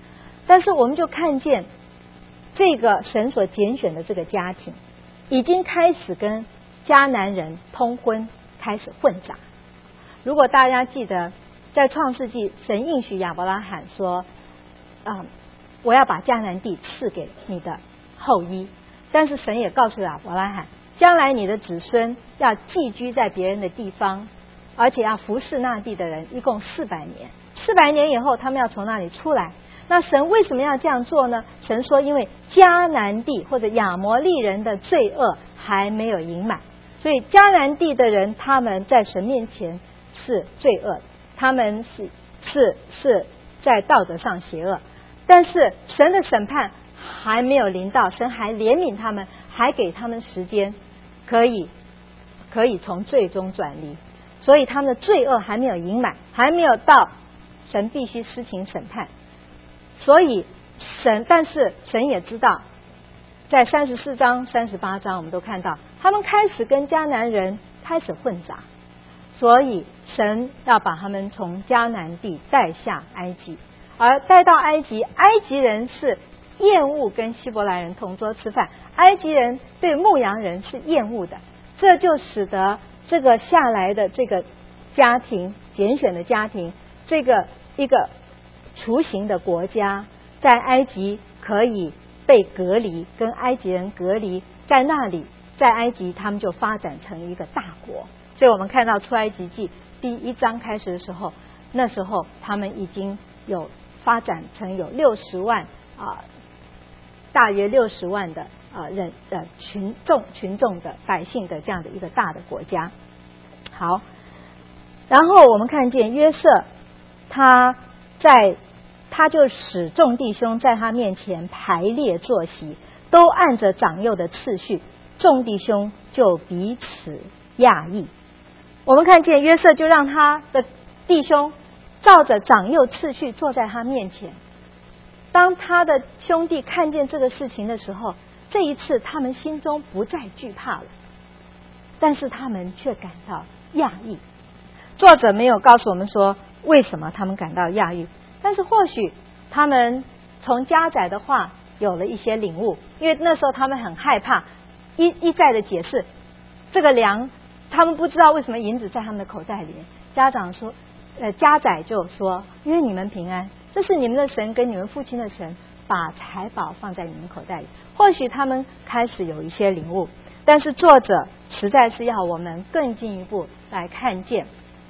[SPEAKER 1] 但是我们就看见这个神所拣选的这个家庭已经开始跟迦南人通婚，开始混杂。如果大家记得在创世纪，神应许亚伯拉罕说啊、嗯，我要把迦南地赐给你的后裔，但是神也告诉亚伯拉罕，将来你的子孙要寄居在别人的地方，而且要服侍那地的人，一共四百年。四百年以后他们要从那里出来。那神为什么要这样做呢？神说因为迦南地或者亚摩利人的罪恶还没有盈满，所以迦南地的人他们在神面前是罪恶的，他们是是是在道德上邪恶，但是神的审判还没有临到，神还怜悯他们，还给他们时间可以可以从罪中转离，所以他们的罪恶还没有盈满，还没有到神必须施行审判。所以神，但是神也知道，在三十四章三十八章我们都看到他们开始跟迦南人开始混杂，所以神要把他们从迦南地带下埃及，而带到埃及，埃及人是厌恶跟希伯来人同桌吃饭，埃及人对牧羊人是厌恶的，这就使得这个下来的这个家庭，拣选的家庭，这个一个雏形的国家在埃及可以被隔离，跟埃及人隔离，在那里在埃及他们就发展成一个大国。所以我们看到出埃及记第一章开始的时候，那时候他们已经有发展成有六十万啊、呃，大约六十万的啊、呃、人呃群众群众的百姓的这样的一个大的国家。好，然后我们看见约瑟他在他就使众弟兄在他面前排列坐席，都按着长幼的次序，众弟兄就彼此讶异。我们看见约瑟就让他的弟兄照着长幼次序坐在他面前。当他的兄弟看见这个事情的时候，这一次他们心中不再惧怕了，但是他们却感到讶异。作者没有告诉我们说为什么他们感到讶异，但是或许他们从家宰的话有了一些领悟，因为那时候他们很害怕，一一再的解释这个粮，他们不知道为什么银子在他们的口袋里。家长说，呃，家宰就说，因为你们平安，这是你们的神跟你们父亲的神把财宝放在你们口袋里。或许他们开始有一些领悟，但是作者实在是要我们更进一步来看见，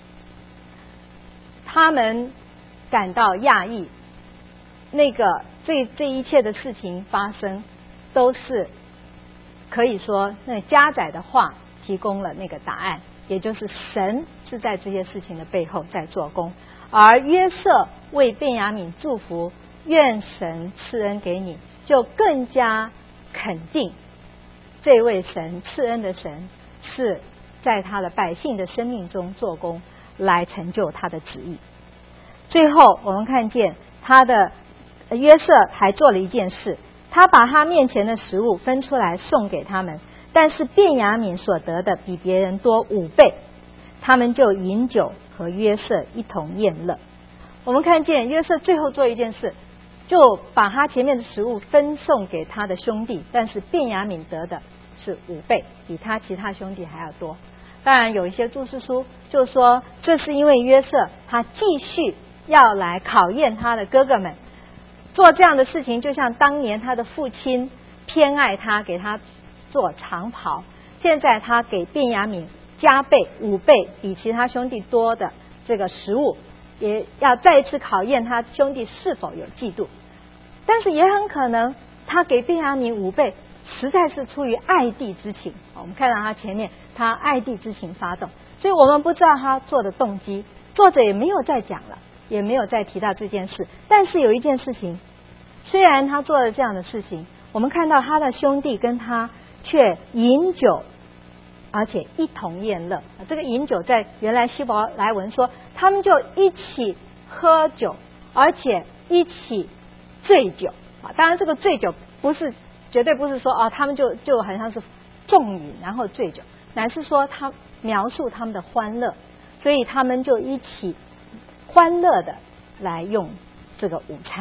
[SPEAKER 1] 他们感到讶异，那个这这一切的事情发生，都是可以说那家宰的话提供了那个答案，也就是神是在这些事情的背后在做工。而约瑟为便雅悯祝福，愿神赐恩给你，就更加肯定这位神赐恩的神是在他的百姓的生命中做工，来成就他的旨意。最后我们看见他的约瑟还做了一件事，他把他面前的食物分出来送给他们，但是便雅悯所得的比别人多五倍，他们就饮酒和约瑟一同宴乐。我们看见约瑟最后做一件事，就把他前面的食物分送给他的兄弟，但是便雅悯得的是五倍，比他其他兄弟还要多。当然有一些注释书就说，这是因为约瑟他继续要来考验他的哥哥们，做这样的事情就像当年他的父亲偏爱他，给他做长袍，现在他给便雅悯加倍五倍比其他兄弟多的这个食物，也要再一次考验他兄弟是否有嫉妒。但是也很可能他给便雅悯五倍实在是出于爱弟之情，我们看到他前面他爱弟之情发动，所以我们不知道他做的动机，作者也没有再讲了，也没有再提到这件事。但是有一件事情，虽然他做了这样的事情，我们看到他的兄弟跟他却饮酒，而且一同宴乐。这个饮酒在原来希伯来文说，他们就一起喝酒，而且一起醉酒。当然这个醉酒不是绝对不是说哦，他们就就好像是纵饮然后醉酒，乃是说他描述他们的欢乐，所以他们就一起欢乐的来用这个午餐。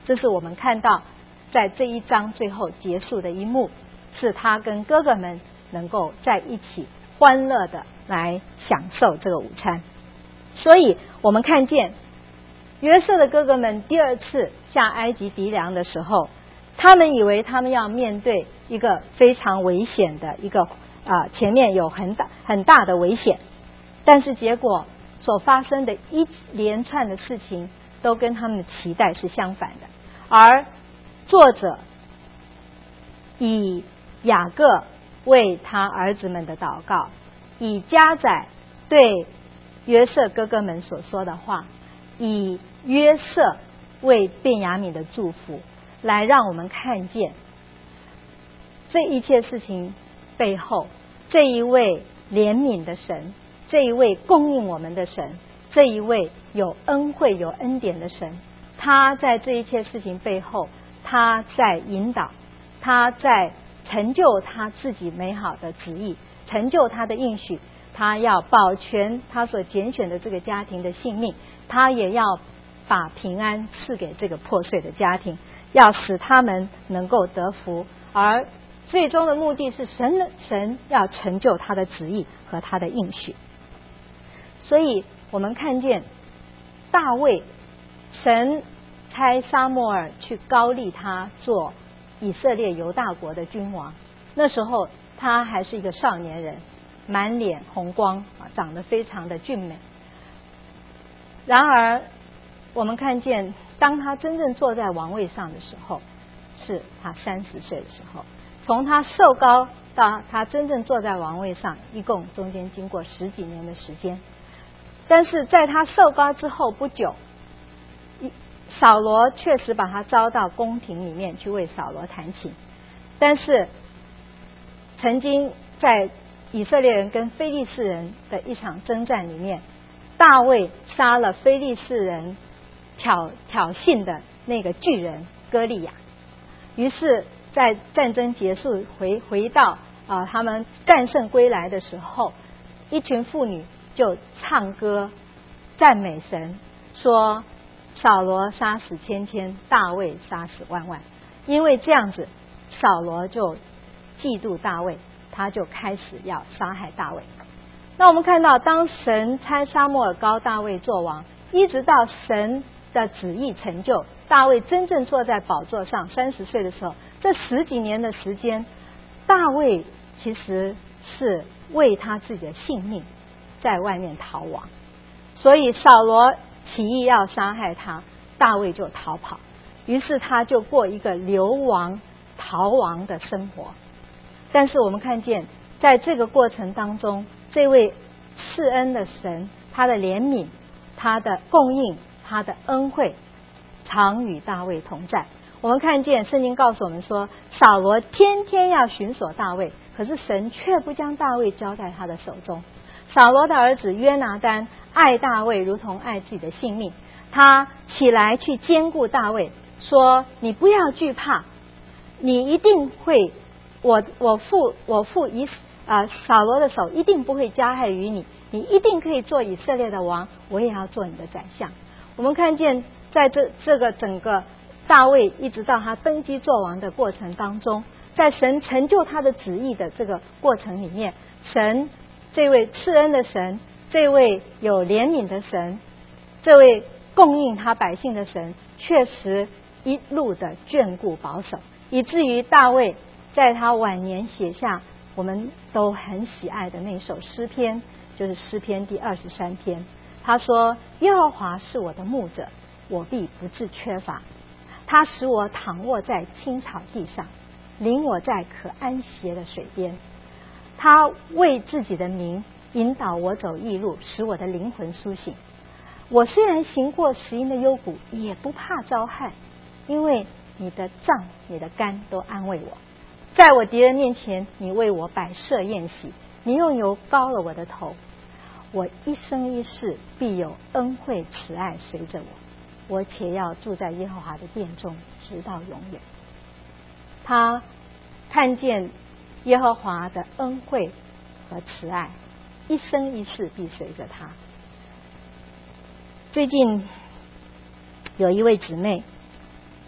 [SPEAKER 1] 这是我们看到在这一章最后结束的一幕，是他跟哥哥们能够在一起欢乐的来享受这个午餐。所以我们看见约瑟的哥哥们第二次下埃及糴粮的时候，他们以为他们要面对一个非常危险的一个啊、呃，前面有很大很大的危险，但是结果所发生的一连串的事情都跟他们的期待是相反的。而作者以雅各为他儿子们的祷告，以家宰对约瑟哥哥们所说的话，以约瑟为便雅悯的祝福，来让我们看见这一切事情背后，这一位怜悯的神，这一位供应我们的神，这一位有恩惠有恩典的神，他在这一切事情背后，他在引导，他在成就他自己美好的旨意，成就他的应许，他要保全他所拣选的这个家庭的性命，他也要把平安赐给这个破碎的家庭，要使他们能够得福，而最终的目的是神神要成就他的旨意和他的应许。所以我们看见大卫，神差撒母耳去膏立他做以色列犹大国的君王，那时候他还是一个少年人，满脸红光，长得非常的俊美。然而我们看见当他真正坐在王位上的时候，是他三十岁的时候。从他受膏到他真正坐在王位上，一共中间经过十几年的时间。但是在他受膏之后不久，扫罗确实把他招到宫廷里面去为扫罗弹琴，但是曾经在以色列人跟非利士人的一场征战里面，大卫杀了非利士人挑挑衅的那个巨人歌利亚。于是在战争结束回回到啊、呃、他们战胜归来的时候，一群妇女就唱歌赞美神，说扫罗杀死千千，大卫杀死万万。因为这样子，扫罗就嫉妒大卫，他就开始要杀害大卫。那我们看到，当神差撒母耳膏大卫做王，一直到神的旨意成就，大卫真正坐在宝座上三十岁的时候，这十几年的时间，大卫其实是为他自己的性命在外面逃亡。所以扫罗起意要杀害他，大卫就逃跑，于是他就过一个流亡逃亡的生活。但是我们看见在这个过程当中，这位赐恩的神，他的怜悯，他的供应，他的恩惠常与大卫同在。我们看见圣经告诉我们说，扫罗天天要寻索大卫，可是神却不将大卫交在他的手中。扫罗的儿子约拿单爱大卫如同爱自己的性命，他起来去兼顾大卫，说你不要惧怕，你一定会我我父我父以啊、呃、扫罗的手一定不会加害于你，你一定可以做以色列的王，我也要做你的宰相。我们看见在这这个整个大卫一直到他登基做王的过程当中，在神成就他的旨意的这个过程里面，神这位赐恩的神，这位有怜悯的神，这位供应他百姓的神，确实一路的眷顾保守，以至于大卫在他晚年写下我们都很喜爱的那首诗篇，就是诗篇第二十三篇。他说，耶和华是我的牧者，我必不致缺乏，他使我躺卧在青草地上，领我在可安歇的水边。他为自己的名引导我走义路，使我的灵魂苏醒。我虽然行过死荫的幽谷，也不怕遭害，因为你的杖你的竿都安慰我。在我敌人面前，你为我摆设宴席，你用油膏了我的头。我一生一世必有恩惠慈爱随着我，我且要住在耶和华的殿中，直到永远。他看见耶和华的恩惠和慈爱，一生一世必随着他。最近有一位姊妹，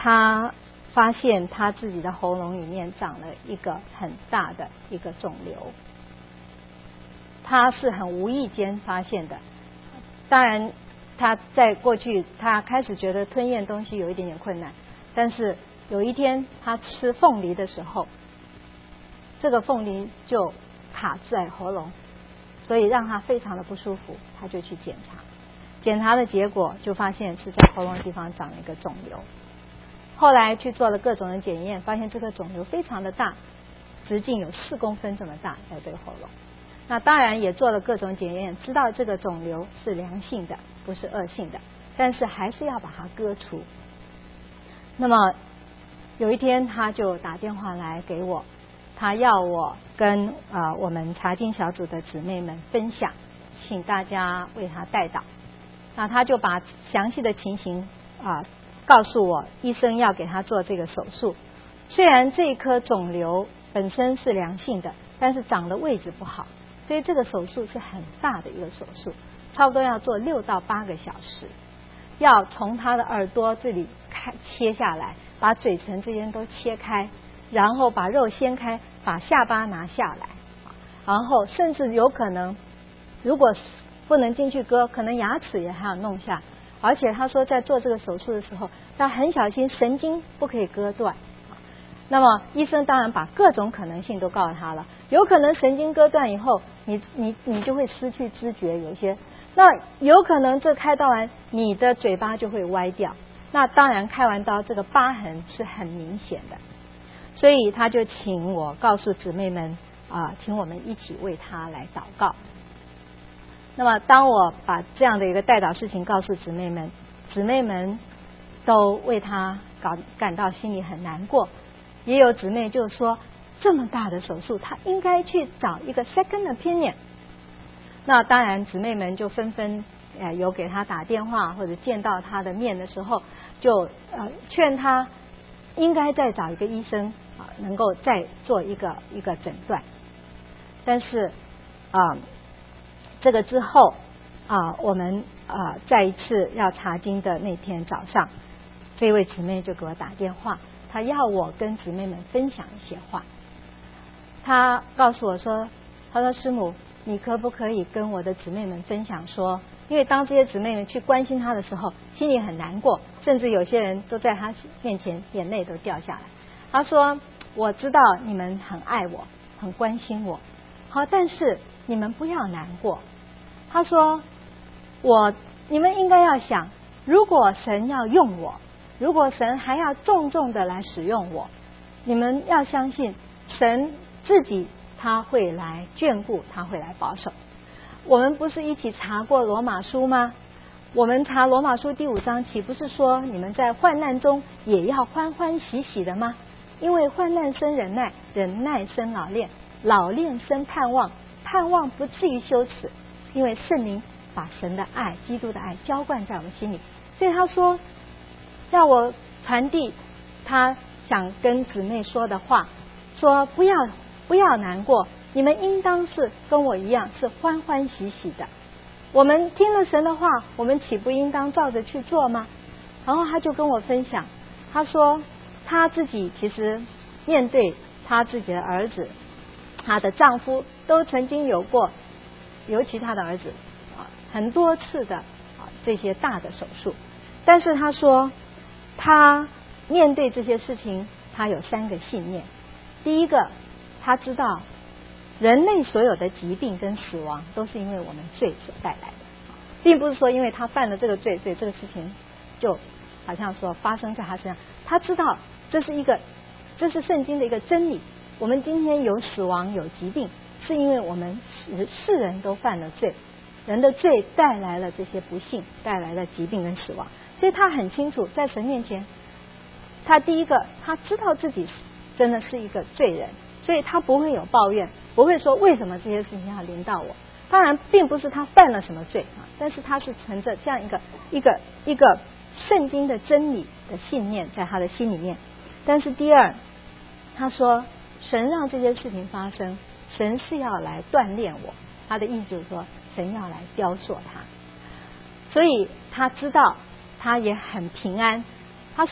[SPEAKER 1] 他发现他自己的喉咙里面长了一个很大的一个肿瘤，他是很无意间发现的。当然他在过去他开始觉得吞咽东西有一点点困难，但是有一天他吃凤梨的时候，这个凤梨就卡在喉咙，所以让他非常的不舒服，他就去检查，检查的结果就发现是在喉咙地方长了一个肿瘤。后来去做了各种的检验，发现这个肿瘤非常的大，直径有四公分这么大，在这个喉咙。那当然也做了各种检验，知道这个肿瘤是良性的，不是恶性的，但是还是要把它割除。那么有一天他就打电话来给我，他要我跟啊、呃、我们查经小组的姊妹们分享，请大家为他代祷。那他就把详细的情形啊、呃、告诉我，医生要给他做这个手术。虽然这一颗肿瘤本身是良性的，但是长的位置不好，所以这个手术是很大的一个手术，差不多要做六到八个小时，要从他的耳朵这里开切下来，把嘴唇这边都切开，然后把肉掀开，把下巴拿下来，然后甚至有可能如果不能进去割，可能牙齿也还要弄下。而且他说在做这个手术的时候要很小心，神经不可以割断。那么医生当然把各种可能性都告诉他了，有可能神经割断以后你你你就会失去知觉，有些那有可能这开刀完你的嘴巴就会歪掉，那当然开完刀这个疤痕是很明显的。所以他就请我告诉姊妹们啊，请我们一起为他来祷告。那么当我把这样的一个代祷事情告诉姊妹们，姊妹们都为他感感到心里很难过。也有姊妹就说，这么大的手术他应该去找一个 second opinion。 那当然姊妹们就纷纷呃有给他打电话，或者见到他的面的时候就呃劝他应该再找一个医生啊，能够再做一个一个诊断。但是啊、呃这个之后啊，我们啊再一次要查经的那天早上，这位姊妹就给我打电话，她要我跟姊妹们分享一些话。她告诉我说，她说师母，你可不可以跟我的姊妹们分享说，因为当这些姊妹们去关心她的时候，心里很难过，甚至有些人都在她面前眼泪都掉下来。她说，我知道你们很爱我，很关心我，好，但是你们不要难过。他说，我你们应该要想，如果神要用我，如果神还要重重的来使用我，你们要相信神自己他会来眷顾，他会来保守。我们不是一起查过罗马书吗？我们查罗马书第五章，岂不是说你们在患难中也要欢欢喜喜的吗？因为患难生忍耐，忍耐生老练，老练生盼望，盼望不至于羞耻，因为圣灵把神的爱，基督的爱浇灌在我们心里。所以他说要我传递他想跟姊妹说的话，说不要不要难过，你们应当是跟我一样是欢欢喜喜的。我们听了神的话，我们岂不应当照着去做吗？然后他就跟我分享，他说他自己其实面对他自己的儿子，她的丈夫都曾经有过，尤其她的儿子啊，很多次的啊这些大的手术。但是她说，她面对这些事情，她有三个信念。第一个，她知道人类所有的疾病跟死亡都是因为我们罪所带来的，并不是说因为她犯了这个罪，所以这个事情就好像说发生在她身上。她知道这是一个，这是圣经的一个真理。我们今天有死亡有疾病，是因为我们世世人都犯了罪，人的罪带来了这些不幸，带来了疾病跟死亡。所以他很清楚，在神面前，他第一个他知道自己真的是一个罪人，所以他不会有抱怨，不会说为什么这些事情要临到我。当然并不是他犯了什么罪啊，但是他是存着这样一个一个一个圣经的真理的信念在他的心里面。但是第二，他说神让这些事情发生，神是要来锻炼我，他的意思就是说神要来雕塑他。所以他知道，他也很平安。他说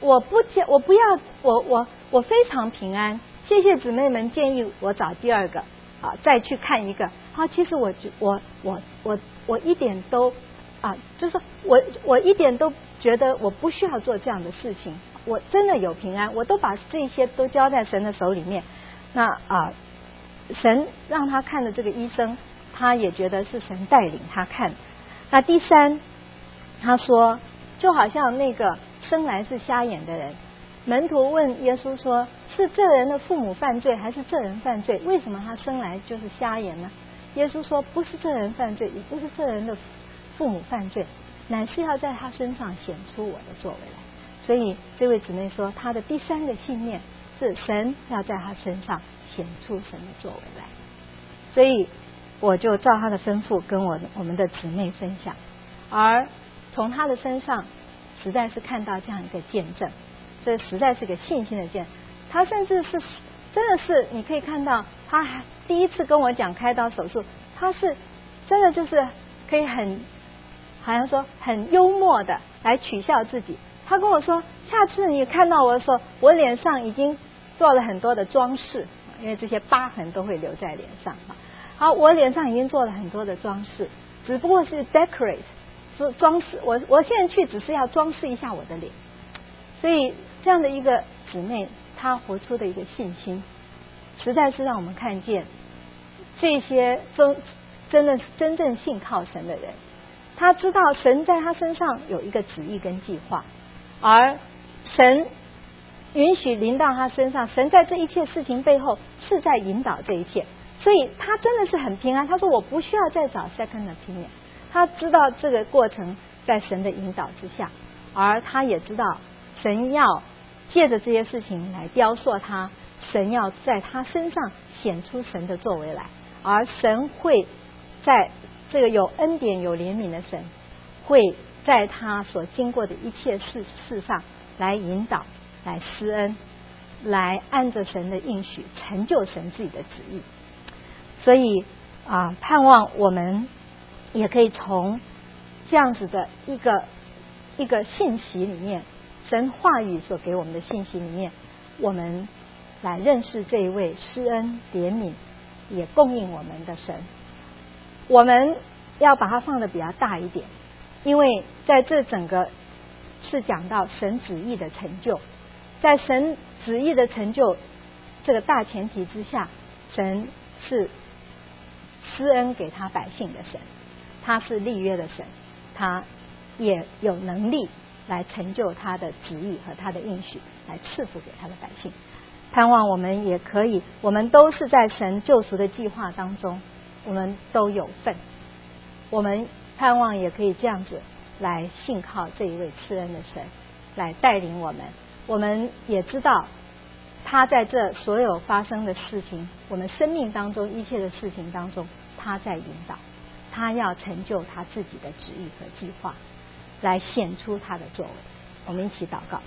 [SPEAKER 1] 我不我不要我我我非常平安。谢谢姊妹们建议我找第二个啊，再去看一个。好，其实我我我我我一点都啊，就是我我一点都觉得我不需要做这样的事情，我真的有平安，我都把这些都交在神的手里面。那啊，神让他看的这个医生，他也觉得是神带领他看。那第三，他说就好像那个生来是瞎眼的人，门徒问耶稣说，是这人的父母犯罪还是这人犯罪？为什么他生来就是瞎眼呢？耶稣说，不是这人犯罪，也不是这人的父母犯罪，乃是要在他身上显出我的作为来。所以这位姊妹说，她的第三个信念是神要在她身上显出神的作为来。所以我就照她的吩咐跟我我们的姊妹分享，而从她的身上实在是看到这样一个见证，这实在是个信心的见证。她甚至是真的是你可以看到，她还第一次跟我讲开刀手术，她是真的就是可以很好像说很幽默的来取笑自己。他跟我说，下次你看到我的时候，我脸上已经做了很多的装饰，因为这些疤痕都会留在脸上。好，我脸上已经做了很多的装饰，只不过是 decorate 说装饰，我我现在去只是要装饰一下我的脸。所以这样的一个姊妹，她活出的一个信心，实在是让我们看见这些真真的真正信靠神的人，他知道神在他身上有一个旨意跟计划，而神允许临到他身上，神在这一切事情背后是在引导这一切，所以他真的是很平安。他说我不需要再找 second opinion， 他知道这个过程在神的引导之下，而他也知道神要借着这些事情来雕塑他，神要在他身上显出神的作为来，而神会在这个有恩典有怜悯的神会在他所经过的一切事事上来引导，来施恩，来按着神的应许成就神自己的旨意。所以啊，盼望我们也可以从这样子的一个一个信息里面，神话语所给我们的信息里面，我们来认识这一位施恩怜悯也供应我们的神。我们要把它放得比较大一点，因为在这整个是讲到神旨意的成就，在神旨意的成就这个大前提之下，神是施恩给他百姓的神，他是立约的神，他也有能力来成就他的旨意和他的应许，来赐福给他的百姓。盼望我们也可以，我们都是在神救赎的计划当中，我们都有份。我们盼望也可以这样子来信靠这一位赐恩的神，来带领我们。我们也知道他在这所有发生的事情，我们生命当中一切的事情当中，他在引导，他要成就他自己的旨意和计划，来显出他的作为。我们一起祷告。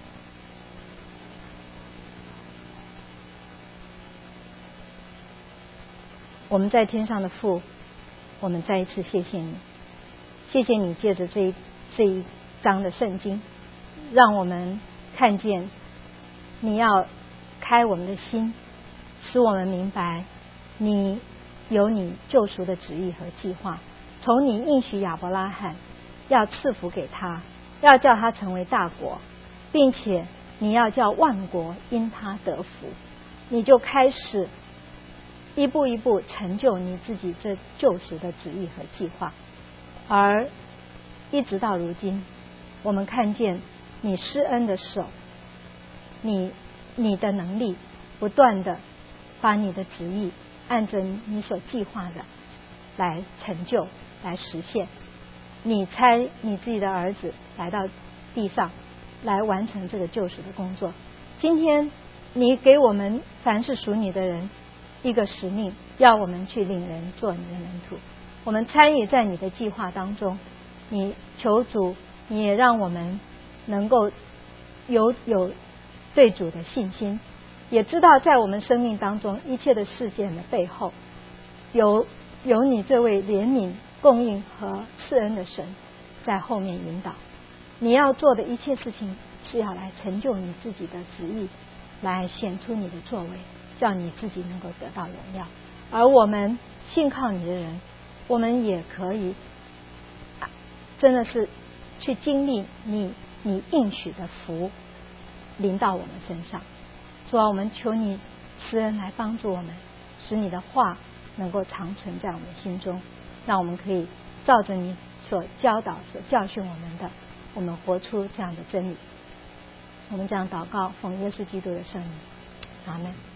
[SPEAKER 1] 我们在天上的父，我们再一次谢谢你，谢谢你借着这一这一章的圣经，让我们看见你要开我们的心，使我们明白你有你救赎的旨意和计划。从你应许亚伯拉罕要赐福给他，要叫他成为大国，并且你要叫万国因他得福，你就开始一步一步成就你自己这救赎的旨意和计划。而一直到如今，我们看见你施恩的手，你你的能力不断的把你的旨意按着你所计划的来成就，来实现。你差你自己的儿子来到地上，来完成这个救赎的工作。今天你给我们凡是属你的人一个使命，要我们去领人做你的门徒。我们参与在你的计划当中，你求主，你也让我们能够有有对主的信心，也知道在我们生命当中一切的事件的背后，有有你这位怜悯供应和赐恩的神在后面引导。你要做的一切事情是要来成就你自己的旨意，来显出你的作为，叫你自己能够得到荣耀。而我们信靠你的人，我们也可以真的是去经历你你应许的福临到我们身上。主啊，我们求你施恩来帮助我们，使你的话能够长存在我们心中，让我们可以照着你所教导所教训我们的，我们活出这样的真理。我们这样祷告，奉耶稣基督的圣名，阿们。